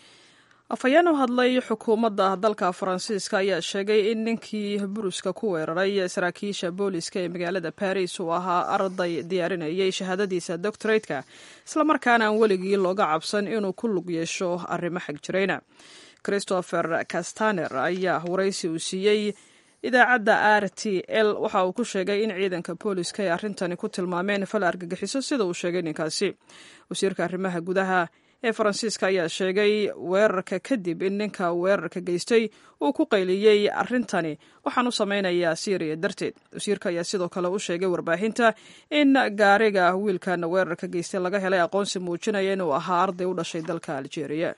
afhayeen u hadlay xukuumadda dalka faransiiska ayaa sheegay in ninkii buruska ku weeraray saraakiisha booliska ee magaalada baris uu ahaa arday diyaarinayay shahaadadiisa doctorateka, islamarkaana aan weligii looga cabsan inuu ku lug yeesho arrimo xag jirayna. christopher castaner ayaa waraysi uu siiyey idaacadda r t l waxa uu ku sheegay in ciidanka booliska ay arrintani ku tilmaameen fal argagixiso sida uu sheegay ninkaasi. wasiirka arrimaha gudaha ee faransiiska ayaa sheegay weerarka kadib in ninka weerarka geystay uu ku qayliyey arrintani waxaan u samaynayaa Syria darteed. wasiirka ayaa sidoo kale u sheegay warbaahinta in gaariga wiilkan weerarka geystay laga helay aqoonsi muujinaya inuu ahaa arday u dhashay dalka Algeria.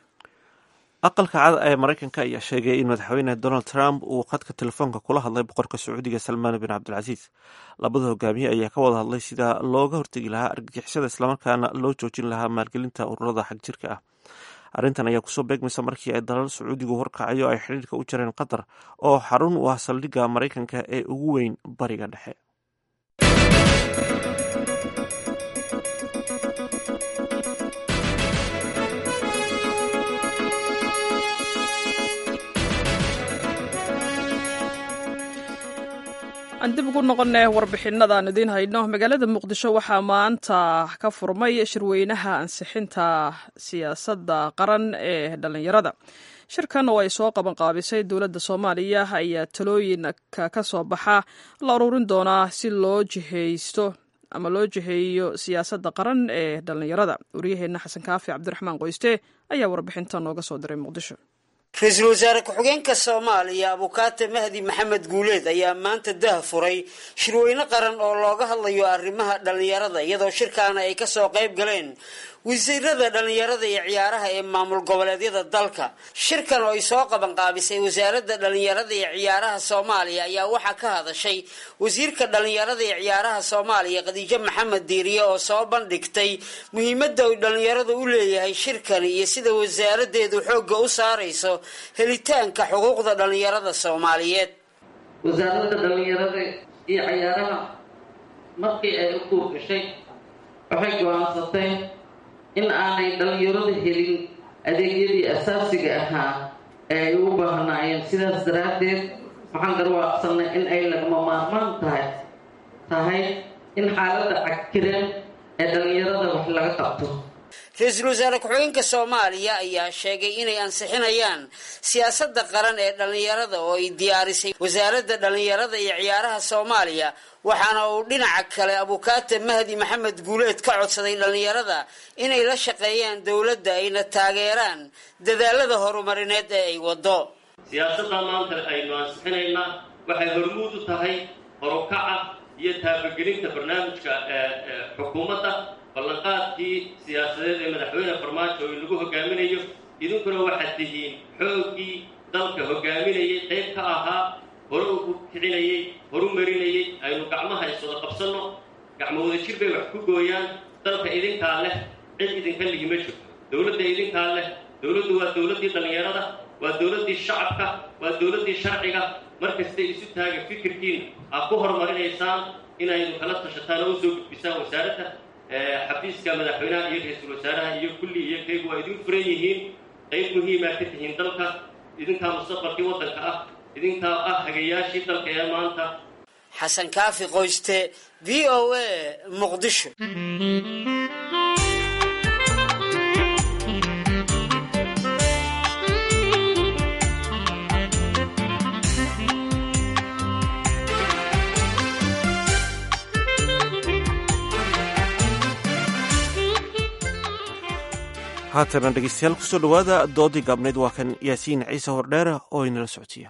aqalka cad ee Mareykanka ayaa sheegay in madaxweyne Donald Trump uu khadka telefoonka kula hadlay boqorka Sacuudiga Salmaan bin Cabdilcasiis. labada hogaamiye ayaa ka wada hadlay sida looga hortegi lahaa argagixisada islamarkaana loo joojin lahaa maalgelinta ururada xag jirka ah. arrintan ayaa kusoo beegmaysa markii ay dalal Sacuudigu horkacayo ay xiriirka u jareen Qatar oo xarun u ah saldhigga Mareykanka ee ugu weyn bariga dhexe. aan dib ugu noqonay warbixinadaan idiin hayno. magaalada muqdisho waxaa maanta ka furmay shirweynaha ansixinta siyaasadda qaran ee dhallinyarada. shirkan oo ay soo qabanqaabisay dowladda soomaaliya ayaa talooyinka ka soo baxa la ururin doonaa si loo jiheysto ama loo jiheeyo siyaasadda qaran ee dhallinyarada. wariyaheenna xasan kaafi cabdiraxmaan qoyste ayaa warbixinta nooga soo diray muqdisho. ra-iisul wasaare ku-xigeenka soomaaliya abukaate mahdi maxamed guuleed ayaa maanta dah furay shirweyne qaran oo looga hadlayo arrimaha dhallinyarada, iyadoo shirkaana ay kasoo qayb galeen wasiirada dhallinyarada iyo ciyaaraha ee maamul goboleedyada dalka. shirkan oo ay soo qabanqaabisay wasaaradda dhallinyarada iyo ciyaaraha soomaaliya ayaa waxaa ka hadashay wasiirka dhallinyarada iyo ciyaaraha soomaaliya khadiijo maxamed diiriye oo soo bandhigtay muhiimadda uu dhallinyaradu u leeyahay shirkani iyo sida wasaaraddeedu xoogga u saarayso helitaanka xuquuqda dhallinyarada soomaaliyeed. wasaaradda dhallinyarada iyo ciyaaraha markii ay u kuurgashay waxay go-aansatay in aanay dhallinyaradu helin adeegyadii asaasiga ahaa ee ay u baahnaayeen. sidaas daraaddeed waxaan garwaaqsanay in ay lagama maarmaan tahay in xaaladda cagkiran ee dhallinyarada wax laga qabto. ra-iisul wasaare ku-xigeenka soomaaliya ayaa sheegay inay ansixinayaan siyaasadda qaran ee dhallinyarada oo ay diyaarisay wasaaradda dhallinyarada iyo ciyaaraha soomaaliya, waxaana uu dhinaca kale abukaate mahdi maxamed guuleed ka codsaday dhallinyarada inay la shaqeeyaan dowladda ayna taageeraan dadaalada horumarineed ee ay wado. siyaasadda maanta aynu ansixinaynaa waxay hormuud u tahay horukaca iyo taabagelinta barnaamijka xukuumadda, ballanqaadkii siyaasadeed ee madaxweyne farmaajo oo lagu hogaaminayo. idinkuna waxaad tihiin xooggii dalka hogaaminayay, qayb ka ahaa hore u kicinayey horu marinayey aynu gacmaha iswada qabsanno gacmo wada jir bay wax ku gooyaan dalka idinkaa leh cid idinka ligi ma jirto dowladda idinkaa leh dowladdu waa dowladdii dhallinyarada waa dowladdii shacabka waa dowladdii sharciga markastay isu taaga fikirkiina aad ku horumarinaysaan inaynu kala tashataan oo usoo gudbisaan wasaaradda xafiiska madaxweynaha iyo ra-iisul wasaaraha iyo kulli iyo kaygu waa idin furan yihiin qayb muhiimaa ka tihiin dalka idinkaa mustaqbalkii waddanka ah idinkaa ah hagayaashii dalka ee maanta xasan kaafi qoyste v o a muqdisho haatana dhegeystayaal kusoo dhowaada doodii gaabnayd waa kan yaasiin ciise hordheere oo inala socodsiiya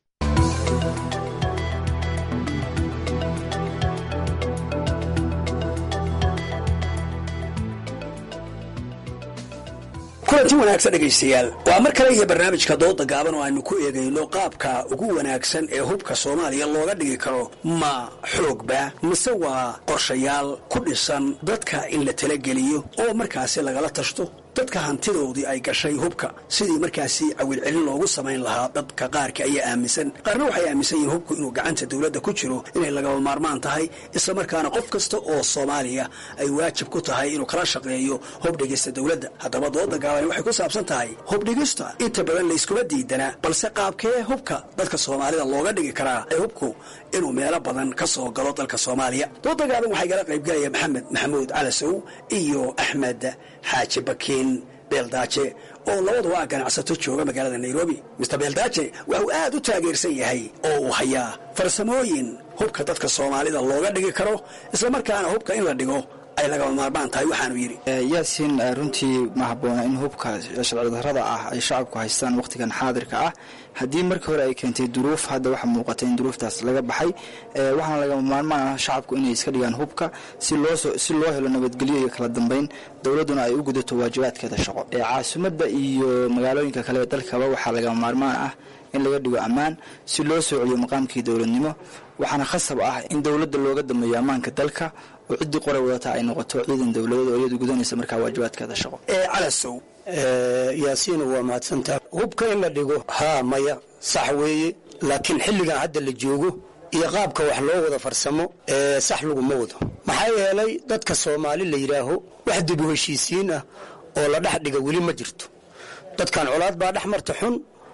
kulanti wanaagsan dhegaystayaal waa mar kale iyo barnaamijka dooda gaaban oo aynu ku eegayno qaabka ugu wanaagsan ee hubka soomaaliya looga dhigi karo ma xoogba mise waa qorshayaal ku dhisan dadka in la talageliyo oo markaasi lagala tashto dadka hantidoodii ay gashay hubka sidii markaasi cawilcelin loogu samayn lahaa dadka qaarka ayaa aaminsan qaarna waxay aaminsan yihiin hubku inuu gacanta dowladda ku jiro inay lagaba maarmaan tahay isla markaana qof kasta oo soomaaliya ay waajib ku tahay inuu kala shaqeeyo hubdhigista dowladda haddaba dooda gaabani waxay ku saabsan tahay hubdhigista inta badan layskuma diidana balse qaabkee hubka dadka soomaalida looga dhigi karaa ee hubku inuu meelo badan ka soo galo dalka soomaaliya dooda gaaban waxay gala qaybgalaya maxamed maxamuud calasow iyo axmed xaaji bakiin beeldaaje oo labaduba ah ganacsato jooga magaalada nairobi mister beeldaaje waxuu aad u taageersan yahay oo uu hayaa farsamooyin hubka dadka soomaalida looga dhigi karo isla markaana hubka in la dhigo ay lagaba maarmaan tahay waxaanu yidhi yaasiin runtii ma habboona in hubka sharci darrada ah ay shacabku haystaan wakhtigan xaadirka ah haddii markii hore ay keentay duruuf hadda waxaa muuqata in duruuftaas laga baxay waxaana lagama maarmaan ah shacabku inay iska dhigaan hubka si loo helo nabadgelyo iyo kala dambayn dowladduna ay u gudato waajibaadkeeda shaqo caasimadda iyo magaalooyinka kale ee dalkaba waxaa lagama maarmaan ah in laga dhigo ammaan si loo soo celiyo maqaamkii dowladnimo waxaana khasab ah in dowladda looga dambeeyo ammaanka dalka oo ciddii qoray wadata ay noqoto ciidan dowladeed oo iyadu gudanaysa markaa waajibaadkeeda shaqo calasow yaasiin waa mahadsantaha hubka in la dhigo haa maya sax weeye laakiin xilligan hadda la joogo iyo qaabka wax loo wada farsamo sax laguma wado maxaa yeelay dadka soomaali la yidhaaho wax dib u heshiisiin ah oo la dhex dhiga weli ma jirto dadkan colaad baa dhex marta xun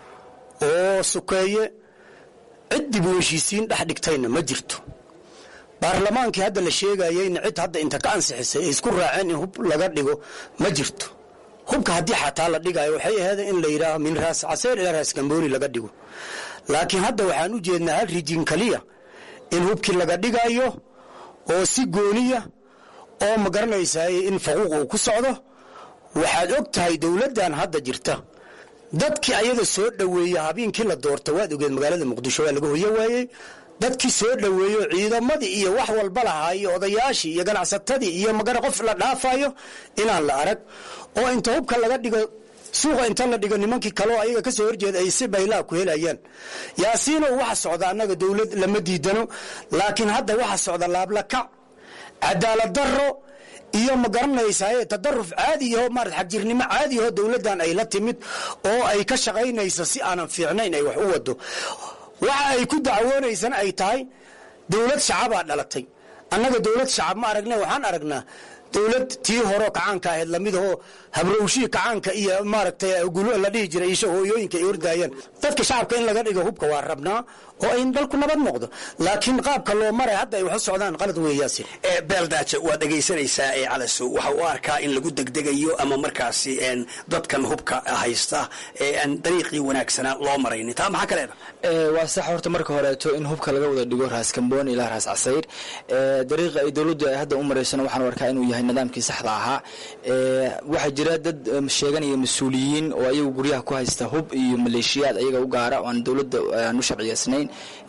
oo sukeeye cid dib u heshiisiin dhex dhigtayna ma jirto baarlamaankii hadda la sheegayeyna cid hadda inta ka ansixisay ay isku raaceen in hub laga dhigo ma jirto hubka haddii xataa la dhigayo waxay ahayd in la yidhaaho min raas caseer ilaa raas gambooni laga dhigo laakiin hadda waxaan u jeednaa hal rijin kaliya in hubkii laga dhigayo oo si gooniya oo ma garanaysaay in faquuq uu ku socdo waxaad og tahay dowladdan hadda jirta dadkii ayada soo dhoweeya habeenkii la doorta waad ogeed magaalada muqdisho waa laga hoyo waayey dadkii soo dhoweeyo ciidamadii iyo wax walba lahaa iyo odayaashii iyo ganacsatadii iyo magara qof la dhaafayo inaan la arag oo inta hubka laga dhigo suuqa inta la dhigo nimankii kaleo ayaga ka soo horjeeda ay si baylaa ku helayaan yaasiinow waxa socda annaga dowlad lama diidano laakiin hadda waxa socda laablakac cadaalad darro iyo ma garanaysaye tadaruf caadiyaho maarad xagjirnimo caadiyaho dowladdan ay la timid oo ay ka shaqaynayso si aanan fiicnayn ay wax u wado waxa ay ku dacwoonaysana ay tahay dowlad shacabaa dhalatay annaga dowlad shacab ma aragne waxaan aragnaa dowlad tii horo kacaanka ahayd lamidahoo habrowshii kacaanka iyo maaragtay gulo la dhihi jiray isha hooyooyinka ay ordaayeen dadka shacabka in laga dhigo hubka waa rabnaa oo ay dalku nabad noqdo laakiin qaabka loo maray hadda ay wax u socdaan qalad weeyaasi beeldaaje waad dhegaysanaysaa calasow waxa u arkaa in lagu degdegayo ama markaasi dadkan hubka haysta aan dariiqii wanaagsanaa loo maraynin taa maxaa kaleeda waa sax horta marka horeeto in hubka laga wada dhigo raas kambooni ilaa raas casayr dariiqa ay dowladdu ay hadda u maraysana waxaan u arkaa inuu yahay nidaamkii saxda ahaa waxaa jira dad sheeganaya mas-uuliyiin oo ayagu guryaha ku haysta hub iyo maleeshiyaad ayaga u gaara oo aan dowladda aan u sharciyeysnayn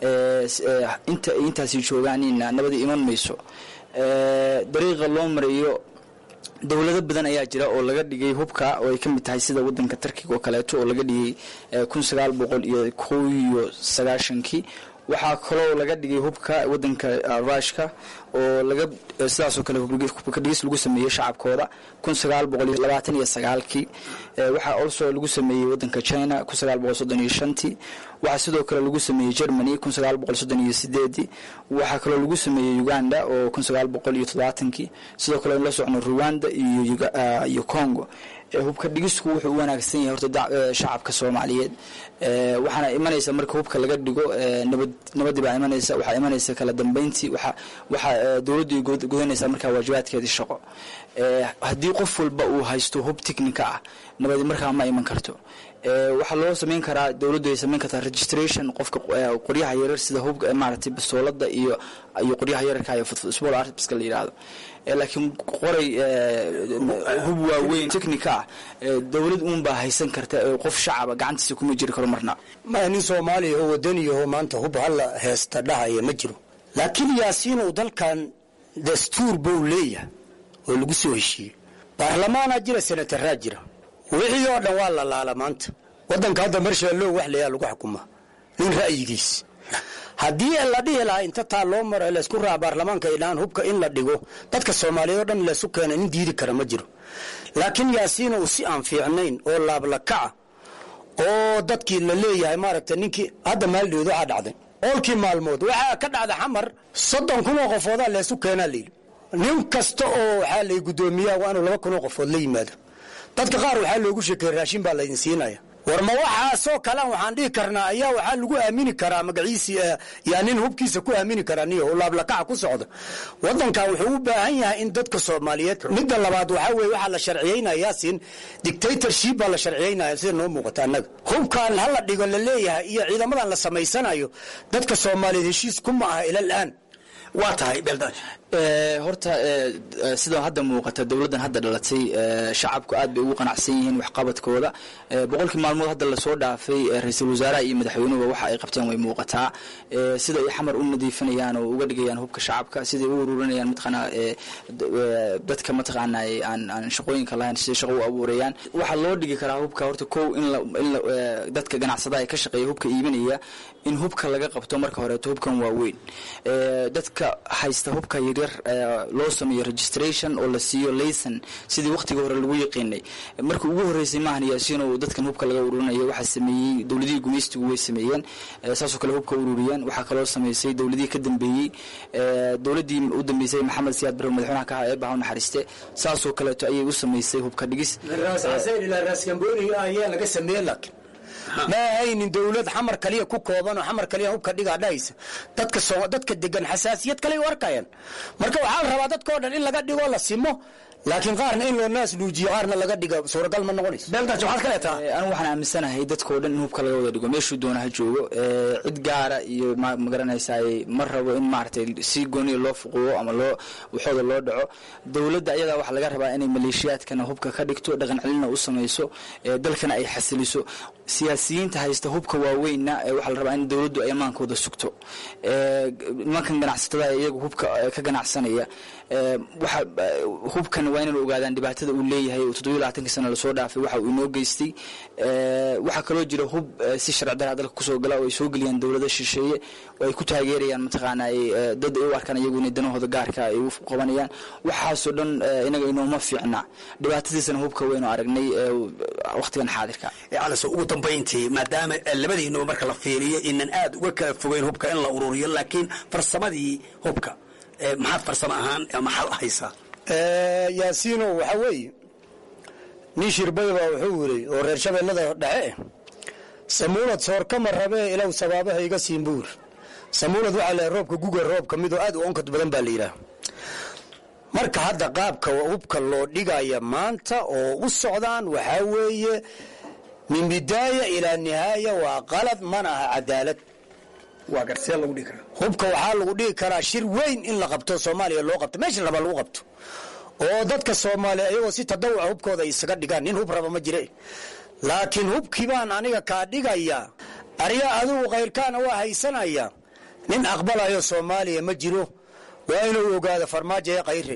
intaasi joogaanina nabadi iman mayso dariiqa loo marayo dowlado badan ayaa jira oo laga dhigay hubka oo ay ka mid tahay sida wadanka tarkiga oo kaleeto oo laga dhigay 1991 iyo waxaa kaloo laga dhigay hubka wadanka ruushka oo laga sidaasoo kale hubka dhigis lagu sameeyey shacabkooda 1929kii waxaa also lagu sameeyey wadanka China 1935 waxaa sidoo kale lagu sameeyey Germany 1938 waxaa kaloo lagu sameeyey Uganda oo 1970kii sidoo kale la socno Rwanda iyo Congo hubka dhigisku wuxuu u wanaagsan yahay horta shacabka Soomaaliyeed waxaana imanaysa marka hubka laga dhigo nabad baa imanaysa waxa imanaysa kala dambeyntii waxa dawladdu godanaysa marka waajibaadkeedii shaqo hadii qof walba uu haysto hub technical ah nabad marka ma iman karto waxa loo sameyn karaa dawladdu ay sameyn kartaa registration qofka qoryaha yaryar sida hubka maartay bastoolada iyo qoryaha yararka ay small arms la yiraahdo laakiin qoray hub waaweyn technical dawlad uun baa haysan karta qof shacab gacantiisa kuma jiri karo marna ma nin Soomaali oo wadaniyo maanta hub hal heesta dhahay ma jiro laakiin yaasiin oo dalkan dastuur buu leeyahay oo lagu soo heshiiyay baarlamaana jira senator jira wixii oo dhan waa la laala maanta wadanka hadda marsha loo wax leeyahay lagu xukumaa nin ra'yigiis haddii la dhihi lahaa inta taa loo maro la isku raac baarlamaanka inaan hubka in la dhigo dadka Soomaaliyeed oo dhan la isu keenay in diidi kara ma jiro laakiin yaasiin uu si aan fiicnayn oo laabla kaca oo dadkii la leeyahay maaragtay ninkii hadda maaldeedu waxa dhacday olkii maalmood waxa ka dhacday xamar 30,000 qofood la isu keenay leeyahay nin kasta oo waxa la gudoomiyaa waa inuu 2,000 qofood la yimaado dadka qaar waxa loogu sheekay raashin baa la idin siinaya warma waxa soo kala waxaan dhigi karnaa ayaa waxa lagu aamini karaa magaciisi nin hubkiisa ku aamini karaa niyo laabla kaca ku socda wadanka wuxuu u baahan yahay in dadka Soomaaliyeed midda labaad waxa weey waxa la sharciyeynaa Yaasiin dictatorship baa la sharciyeynaa sida noo muuqata anaga hubkan hal la dhigo la leeyahay iyo ciidamadan la sameysanayo dadka Soomaaliyeed heshiis kuma aha ilaa aan waa tahay beeldan horta sidoo hadda muuqata dawladdan hadda dhalatay shacabku aad bay ugu qanacsan yihiin wax qabadkooda boqolkii maalmood hadda la soo dhaafay ra'iisul wasaaraha iyo madaxweynuhu waxa ay qabteen way muuqataa sida ay xamar u nadiifinayaan oo uga dhigayaan hubka shacabka sida ay u ururinayaan midqana dadka mataqaana aan shaqooyinka lahayn si shaqo u abuurayaan waxa loo dhigi karaa hubka horta koow in dadka ganacsadaha ay ka shaqeeyaan hubka iibinaya in hubka laga qabto marka hore hubkan waa weyn dadka haysta hubka yaryar loo sameeyo registration oo la siiyo license sidii waqtiga hore lagu yaqiinay markii ugu horeysay maahan Yaasiin oo dadkan hubka laga ururinayo waxa sameeyay dawladii gumaystigu way sameeyeen saasoo kale hubka ururiyeen waxa kale oo sameeyay dawladii ka dambeeyay dawladii u dambeysay Maxamed Siyaad Barre madaxweynaha ka ah ee baahan naxariiste saasoo kale ayay u sameeyay hubka dhigis ayaa laga sameeyay laakiin ma haynin dawlad xamar kaliya ku kooban oo xamar kaliya hubka dhiga dhaysa dadka degan xasaasiyad kale u arkayaan marka waxa la rabaa dadka oo dhan in laga dhigo la simo laakiin qaarna in loo naas nuujiyo qaarna laga dhigo suuragal ma noqonayso beeldaas waxa kale taa anu waxaan aaminsanahay dadka oo dhan in hubka laga wada dhigo meeshuu doonaha joogo cid gaara iyo ma garanaysaa ma rabo in maartay si gooni loo fuqo ama waxooda loo dhaco dawladda ayada waxa laga rabaa inay maleeshiyaadkana hubka ka dhigto dhaqan celina u sameeyso dalkana ay xasiliso siyaasiyiinta haysta hubka waaweyna waxa la rabaa in dawladdu ay amaankooda sugto nimankan ganacsatada iyagu hubka ka ganacsanaya waxa hubkan waa inay ogaadaan dhibaatada uu leeyahay oo 27 sano la soo dhaafay waxa uu inoo geystay waxa kaloo jira hub si sharci darro dalka ku soo gala oo ay soo galiyaan dawladda shisheeye oo ay ku taageerayaan mataqaanaa dad ay u arkaan iyagu inay danahooda gaarka ay u qabanayaan waxaasoo dhan inaga inooma fiicna dhibaatadiisana hubka weynu aragnay waqtigan xaadirka calaso ugu dambeyntii maadaama labadiinaba marka la fiiriyo inaan aad uga kala fogeyn hubka in la ururiyo laakiin farsamadii hubka maxaad farsamo ahaan maxaa haysaa Yaasiino waxa weeye nin shirbayba wuxuu yiri oo reer shabeellada dhaxe samuulad soor kama rabe ilaw sababaha iga siin buur samuulad waxa la roobka guga roobka mid oo aad u onkad badan baa la yiraahdaa marka hadda qaabka hubka loo dhigaya maanta oo u socdaan waxa weeye min bidaaya ila nihaaya waa qalad mana cadaalad waa garseel lagu dhigi karaa hubka waxa lagu dhigi karaa shir weyn in la qabto Soomaaliya loo qabto meesha laba lagu qabto oo dadka Soomaaliya ayagoo si tadawuc hubkooda isaga dhigaan nin hub raba ma jire laakiin hubkii baan aniga ka dhigaya ariya adigu qayrkaana waa haysanaya nin aqbalayo Soomaaliya ma jiro waa inuu ogaado farmaajo ee qayre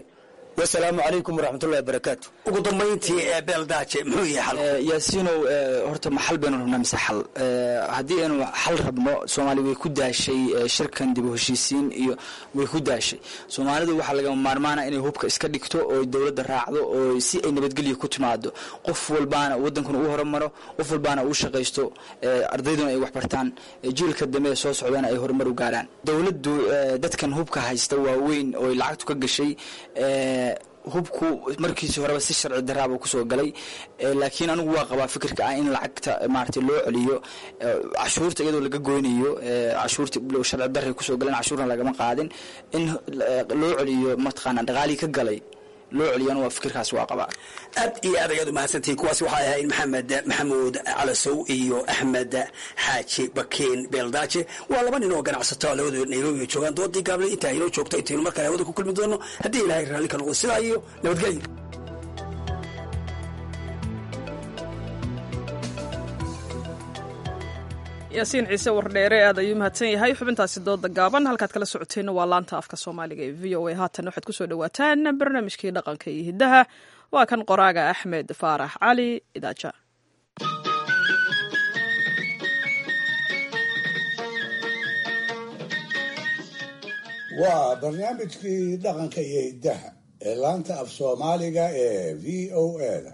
wasalaamu calaykum waraxmatullahi wabarakaatu. ugu dambayntii beeldaaje muxuu yahay xal? yaasiinow horta ma xal baynu rabnaa mise xal? haddii aynu xal rabno, soomaali way ku daashay shirkan dib u heshiisiin iyo way ku daashay. soomaalidu waxaa lagama maarmaana inay hubka iska dhigto oo dowladda raacdo oo si ay nabadgelyo ku timaado, qof walbaana waddankuna uu horumaro, qof walbaana uu shaqaysto, ardayduna ay wax bartaan, jiilka dambe ee soo socdana ay horumar u gaaraan. dowladdu dadkan hubka haysta waaweyn oo lacagtu ka gashay, hubku markiisii horeba si sharci daraaba kusoo galay, laakiin anigu waa qabaa fikirka ah in lacagta maaragtay loo celiyo cashuurta iyadoo laga goynayo, cashuurta sharci darray kusoo galeen, cashuurna lagama qaadin, in loo celiyo mataqaanaa dhaqaalii ka galay loo celiyana waa fikirkaas waa qabaa. aad iyo aad ayaad umahadsantihiin. kuwaasi waxay ahayd maxamed maxamuud calasow iyo axmed xaaji bakiin beeldaaje. waa laba nin oo ganacsato labadooda nairobi joogaan. doodii gaable intaa inoo joogta, intaynu markale hawada ku kulmi doono haddii ilaahay raalli ka noqdo. sidaa iyo nabadgelyo. yaasiin ciise wardheere aad ayuu mahadsan yahay. xubintaasi dooda gaaban halkaad kala socoteenna waa laanta afka soomaaliga ee v o a. haatan waxaad kusoo dhawaataan barnaamijkii dhaqanka iyo hiddaha. waa kan qoraaga axmed faarax cali idaaja. waa barnaamijkii dhaqanka iyo hiddaha ee laanta af soomaaliga ee v o a-da.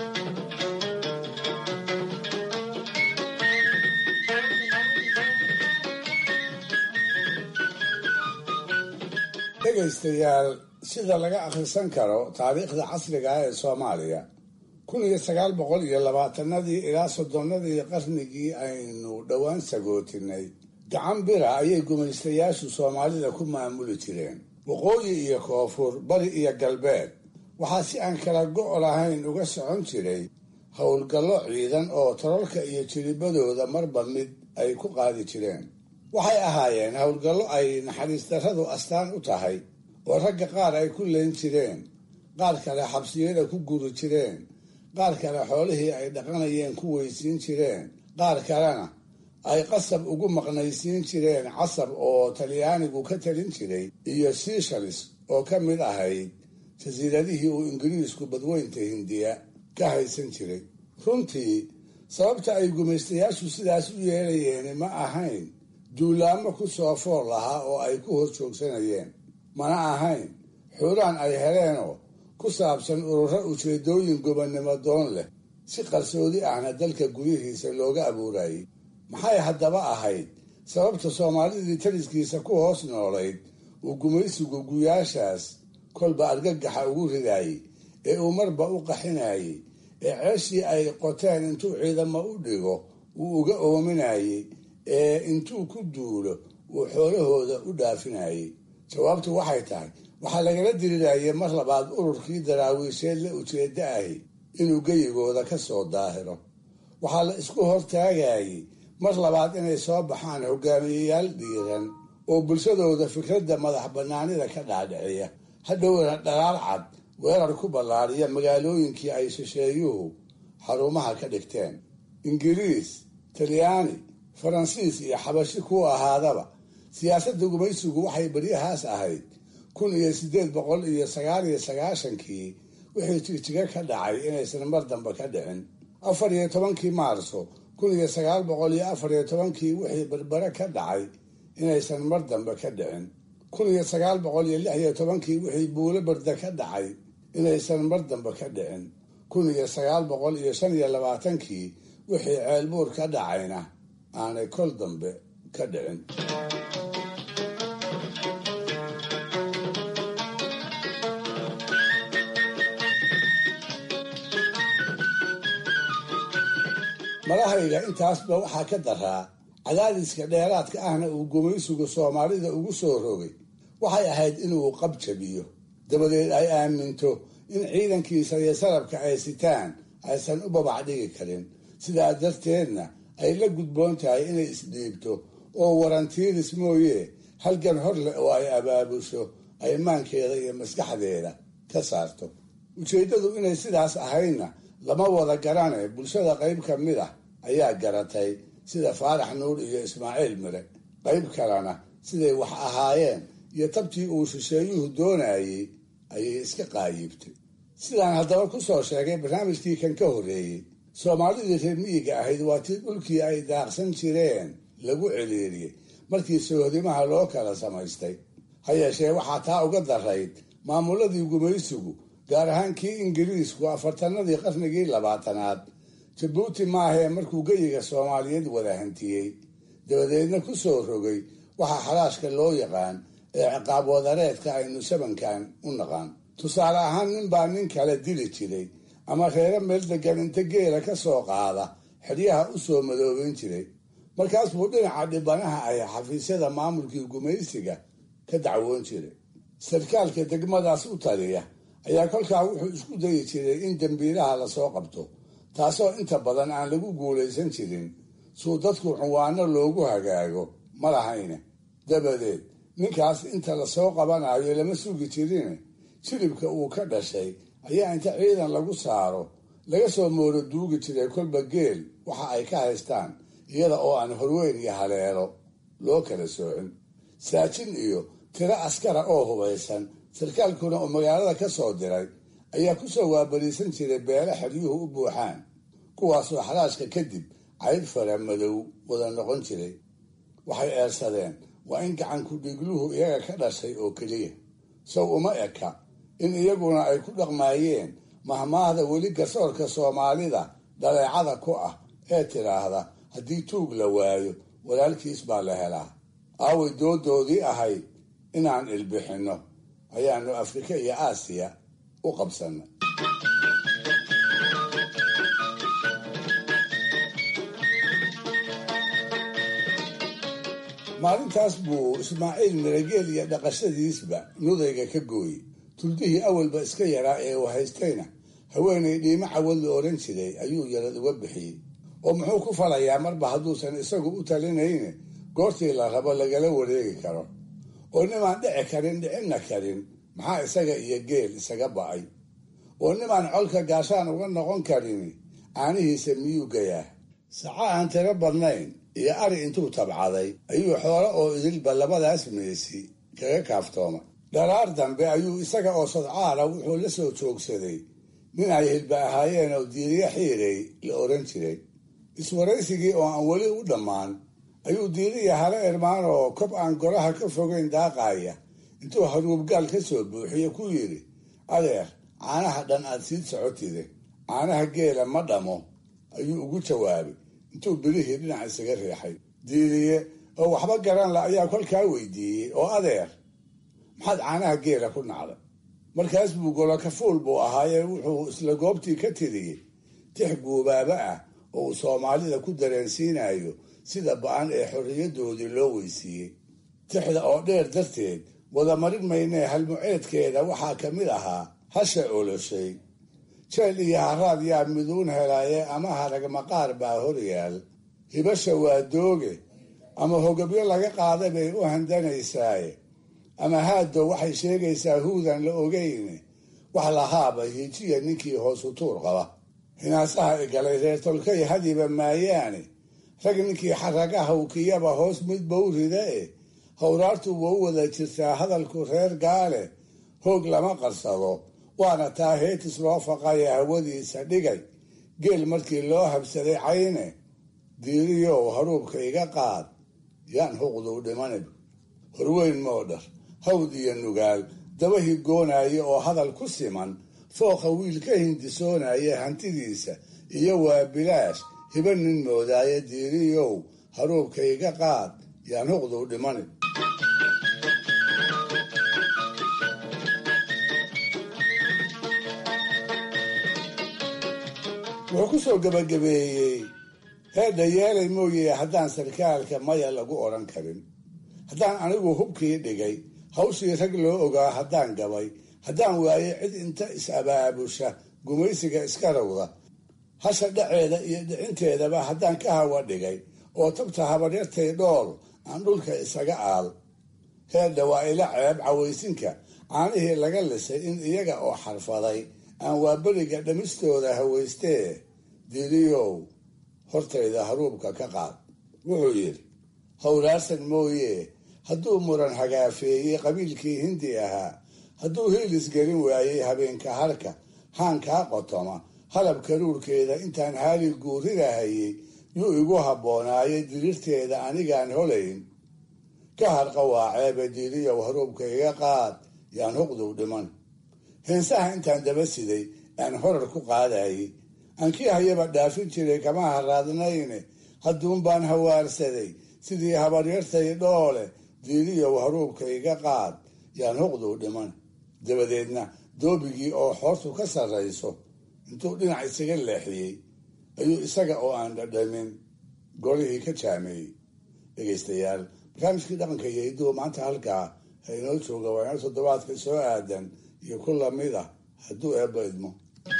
dhegaystayaal, sida laga akhrisan karo taariikhda casriga ah ee Soomaaliya 1920 ilaa 30 qarnigii aynu dhowaan sagootinay, gacan bira ayay gumaystayaashu Soomaalida ku maamuli jireen. waqooyi iyo koonfur, bari iyo galbeed waxaa si aan kala go' lahayn uga socon jiray howlgallo ciidan oo tololka iyo jiribadooda marba mid ay ku qaadi jireen. waxay ahaayeen howlgallo ay naxariis darradu astaan u tahay, oo ragga qaar ay ku leen jireen, qaar kale xabsiyada ku guri jireen, qaar kale xoolihii ay dhaqanayeen ku weysiin jireen, qaar kalena ay qasab ugu maqnaysiin jireen casab oo talyaanigu ka talin jiray, iyo Seychelles oo ka mid ahayd jasiiradihii uu ingiriisku badweynta Hindiya ka haysan jiray. runtii sababta ay gumaystayaashu sidaas u yeelayeen ma ahayn duulaamo ku soo fool lahaa oo ay ku hor joogsanayeen, mana ahayn xuuraan ay heleenoo ku saabsan ururo ujeedooyin gobonnimo doon leh, si qarsoodi ahna dalka gudihiisa looga abuurayay. maxay haddaba ahayd sababta Soomaalidii taliskiisa ku hoos noolayd uu gumaysigu guyaashaas kolba argagaxa ugu ridayay, ee uu marba u qaxinayay, ee ceeshii ay qoteen intuu ciidamo u dhigo uu uga oominayay, ee intuu ku duulo uu xoolahooda u dhaafinayay? jawaabtu waxay tahay, waxaa lagala dirirayay mar labaad ururkii daraawiisheed la ujeedda ahi inuu geyigooda ka soo daahiro. waxaa la isku hortaagayay mar labaad inay soo baxaan hogaamiyeyaal dhiiran oo bulshadooda fikradda madax bannaanida ka dhaadhiciya, hadhowna dhalaal cad weerar ku ballaariya magaalooyinkii ay shisheeyuhu xarumaha ka dhigteen. ingiriis, talyaani, faransiis iyo xabashi ku ahaadaba, siyaasadda gumaysigu waxay baryahaas ahayd 1899 wixii jigjiga ka dhacay inaysan mar dambe ka dhicin. 14 Maarso 1914 wixii berbere ka dhacay inaysan mar dambe ka dhicin. 1916 wixii buulo barda ka dhacay inaysan mar dambe ka dhicin. 1925 wixii ceelbuur ka dhacayna aanay kol dambe ka dhicin. marahayga intaasba waxaa ka daraa cadaadiska dheeraadka ahna uu gumaysigu Soomaalida ugu soo rogay. waxay ahayd inuu qab jabiyo, dabadeed ay aaminto in ciidankiisa iyo sarabka ay sitaan aysan u babac dhigi karin. sidaa darteedna ay la gudboon tahay inay isdhiibto oo warantiiris mooye halgan hor leh oo ay abaabusho ay maankeeda iyo maskaxdeeda ka saarto. ujeeddadu inay sidaas ahaydna lama wada garane bulshada qayb ka mid ah ayaa garatay, sida Faarax Nuur iyo Ismaaciil Mire. qayb kalena siday wax ahaayeen iyo tabtii uu shisheeyuhu doonayay ayay iska qaayibtay. sidaan haddaba ku soo sheegay barnaamijkii kan ka horreeyey, soomaalidii reer miyiga ahayd waa tii dhulkii ay daaqsan jireen lagu celiiriyey markii sohdimaha loo kala samaystay. ha yeeshee waxaa taa uga darayd maamuladii gumaysigu, gaar ahaan kii ingiriisku afartanadii qarnigii 20aad jabuuti maahee markuu geyiga soomaaliyeed wada hantiyey, dabadeedna ku soo rogay waxaa xalaashka loo yaqaan ee ciqaab wadareedka aynu sabankan u naqaan. tusaale ahaan nin baa nin kale dili jiray, ama reero meel degan inta geela ka soo qaada xidhyaha u soo madoobeyn jiray. markaas buu dhinaca dhibanaha ay xafiisyada maamulkii gumaysiga ka dacwoon jiray. sarkaalka degmadaas u taliya ayaa kolkaa wuxuu isku dayi jiray in dembiilaha lasoo qabto, taasoo inta badan aan lagu guulaysan jirin. suu dadku cunwaano loogu hagaago ma lahayne. dabadeed ninkaas inta lasoo qabanayo lama sugi jirin, jilibka uu ka dhashay ayaa inta ciidan lagu saaro laga soo mooro duugi jiray kolba geel waxa ay ka haystaan, iyada oo aan horweyn iyo haleelo loo kala soocin. saajin iyo tiro askara oo hubaysan, sarkaalkuna oo magaalada ka soo diray, ayaa ku soo waabariisan jiray beele xeryuhu u buuxaan, kuwaasoo xalaashka kadib cayb fara madow wada noqon jiray. waxay eersadeen waa in gacanku dhigluhu iyaga ka dhashay oo keliya. sow uma eka in iyaguna ay ku dhaqmaayeen mahmaahda weli garsoorka soomaalida dhaleecada ku ah ee tidhaahda haddii tuug la waayo walaalkiis baa la helaa. aaway doodoodii ahayd inaan ilbixinno ayaanu afrika iyo aasiya u qabsanay. maalintaas buu ismaaciil mirageel iyo dhaqashadiisba nudayga ka gooyey. tuldihii awalba iska yaraa ee uu haystayna haweenay dhiimo cawad la odhan jiray ayuu yarad uga bixiyey. oo muxuu ku falayaa marba hadduusan isagu u talinayne goortii la rabo lagala wareegi karo. oo nimaan dhici karin dhicinna karin maxaa isaga iyo geel isaga ba'ay. oo nimaan colka gaashaan uga noqon karin caanihiisa miyuu gayaa. saca aan tiro badnayn iyo ari intuu tabcaday ayuu xoolo oo idilba labadaas meesi kaga kaaftoomay. dharaar dambe ayuu isaga oo sodcaala wuxuu la soo joogsaday nin ay hilba ahaayeen oo diiriye xiirey la odhan jiray. iswaraysigii oo aan weli u dhammaan ayuu diiriya hale irmaan oo kob aan goraha ka fogeyn daaqaaya intuu haruubgaal ka soo buuxiye ku yidhi, adeer caanaha dhan aad sii socotide caanaha geela ma dhamo, ayuu ugu jawaabay intuu bilihii dhinac isaga riixay. diiriye oo waxba garan la ayaa kolkaa weydiiyey, oo adeer maxaad caanaha geela ku nacday. markaas buu golokafuul buu ahaayee wuxuu isla goobtii ka tiriyey tix guubaaba ah oo uu soomaalida ku dareensiinayo sida ba-an ee xorriyadoodii loo weysiiyey. tixda oo dheer darteed wada marin maynee halmuceedkeeda waxaa ka mid ahaa hasha oloshay, jeel iyo haraad yaa miduun helaaye ama harag maqaar baa horyaal, hibasha waa dooge ama hogabyo laga qaaday bay u handanaysaaye, ama haaddo waxay sheegaysaa huudan la ogeyne wax lahaaba hiijiya ninkii hoosu tuur qaba. hinaasaha igalay reer tolkay hadiba maayaane, rag ninkii xaragaha ukiyaba hoos mid bawrida howraartu waa u wada jirtaa hadalku reer gaale hoog lama qarsado, waana taa heetis loo faqaya hawadiisa dhigay. geel markii loo habsaday cayne, diiriyow haruubka iga qaad yaan huqduu dhimanib. horweyn moodhar hawd iyo nugaal dabahii goonaya oo hadal ku siman, fooqa wiil ka hindisoonaya hantidiisa iyo waa bilaash hiba nin moodaaye, diiriyow haruubka iga qaad yaan huqduu dhimanib. wuxuu ku soo gabagabeeyey, heedha yeelay mooye haddaan sarkaalka maya lagu odhan karin, haddaan anigu hubkii dhigay hawshii rag loo ogaa haddaan gabay, haddaan waaye cid inta is-abaabusha gumaysiga iska rawda, hasha dhaceeda iyo dhicinteedaba haddaan ka hawa dhigay oo tabta habaryartay dhool aan dhulka isaga aal. heedha waa ila ceeb cawaysinka caanihii laga lisay in iyaga oo xarfaday aan waaberiga dhamistooda hawaystee, diiriyow hortayda haruubka ka qaad. wuxuu yidhi, howraarsan mooye hadduu muran hagaafeeyey qabiilkii hindi ahaa, hadduu hiilis gelin waayey habeenka harka haankaa qotoma halab karuurkeeda intaan haali guurirahayey yuu igu habboonaaye dirirteeda anigaan holayn ka harqa waa ceebe diiriyow haruubka iga qaad yaan huqduu dhiman heensaha intaan daba siday aan horar ku qaadayey aankii hayaba dhaafin jiray kama haraadnayne hadduun baan hawaarsaday sidii habaryartay dhoole diiriyow haruubka iga qaad yaan huqduu dhiman dabadeedna doobigii oo xoortu ka sarrayso intuu dhinac isaga leexiyey ayuu isaga oo aan dhadhamin golihii ka jaameeyey. dhegaystayaal barnaamijkii dhaqanka iyo hidduhu maanta halkaa ha inoo jooga waa inoo toddobaadka soo aadan iyo ku lamid ah hadduu eebba idmo.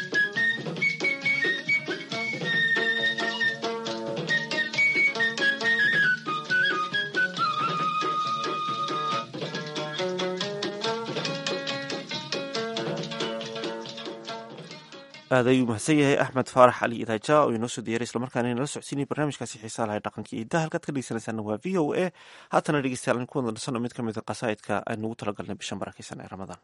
aad ayuu mahadsan yahay axmed faarax cali idaaja oo inoo soo diyaray islamarkaana inala socodsiinay barnaamijkaasi xiisaa lahay dhaqanka iyo iddaha halkaad ka dhegeysanaysaana waa v o a haatana dhegeystayaal ku wada nasanoo mid ka mid a qasaa'idka aynu ugu talagalnay bishan barakeysan ee ramadaan.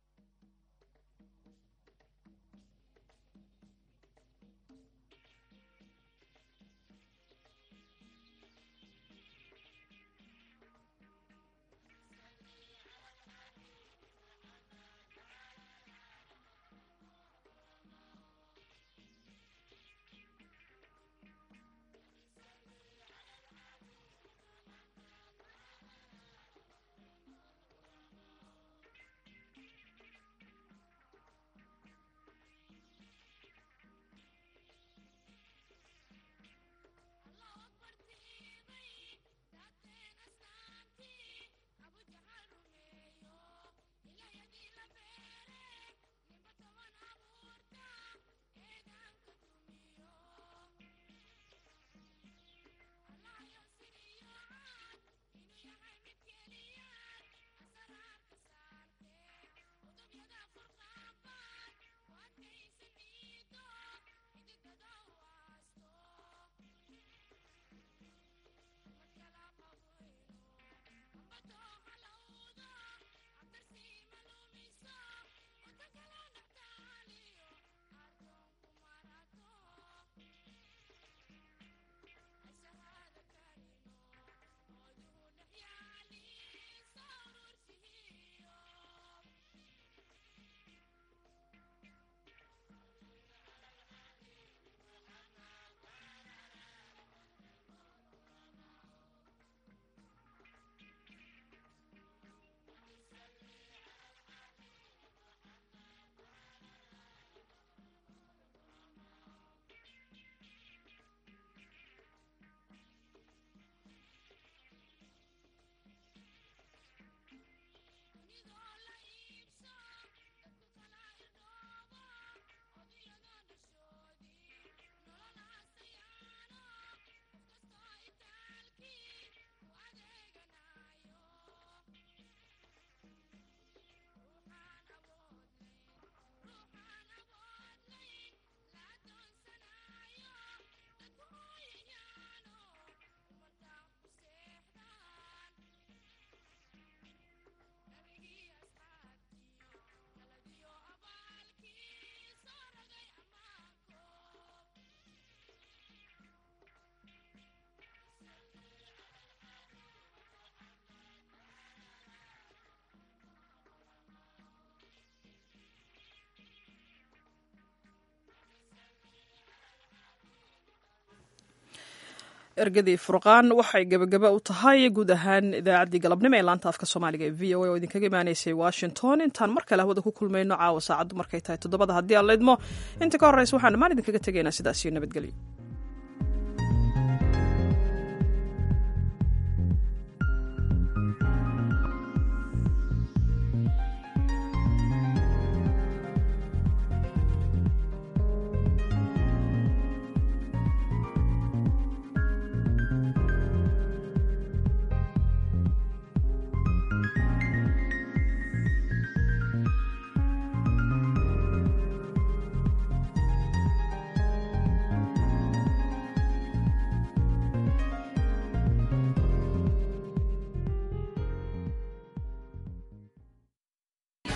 ergadii furqaan waxay gebagaba u tahay guud ahaan idaacaddii galabnimo ee laanta afka soomaaliga ee v o a oo idinkaga imaanaysay washington intaan mar kale hawada ku kulmayno caawa saacaddu markay tahay 7 haddii aan la idmo inta ka horreysa waxaan dhammaan idinkaga tegaynaa sidaas iyo nabadgelyo.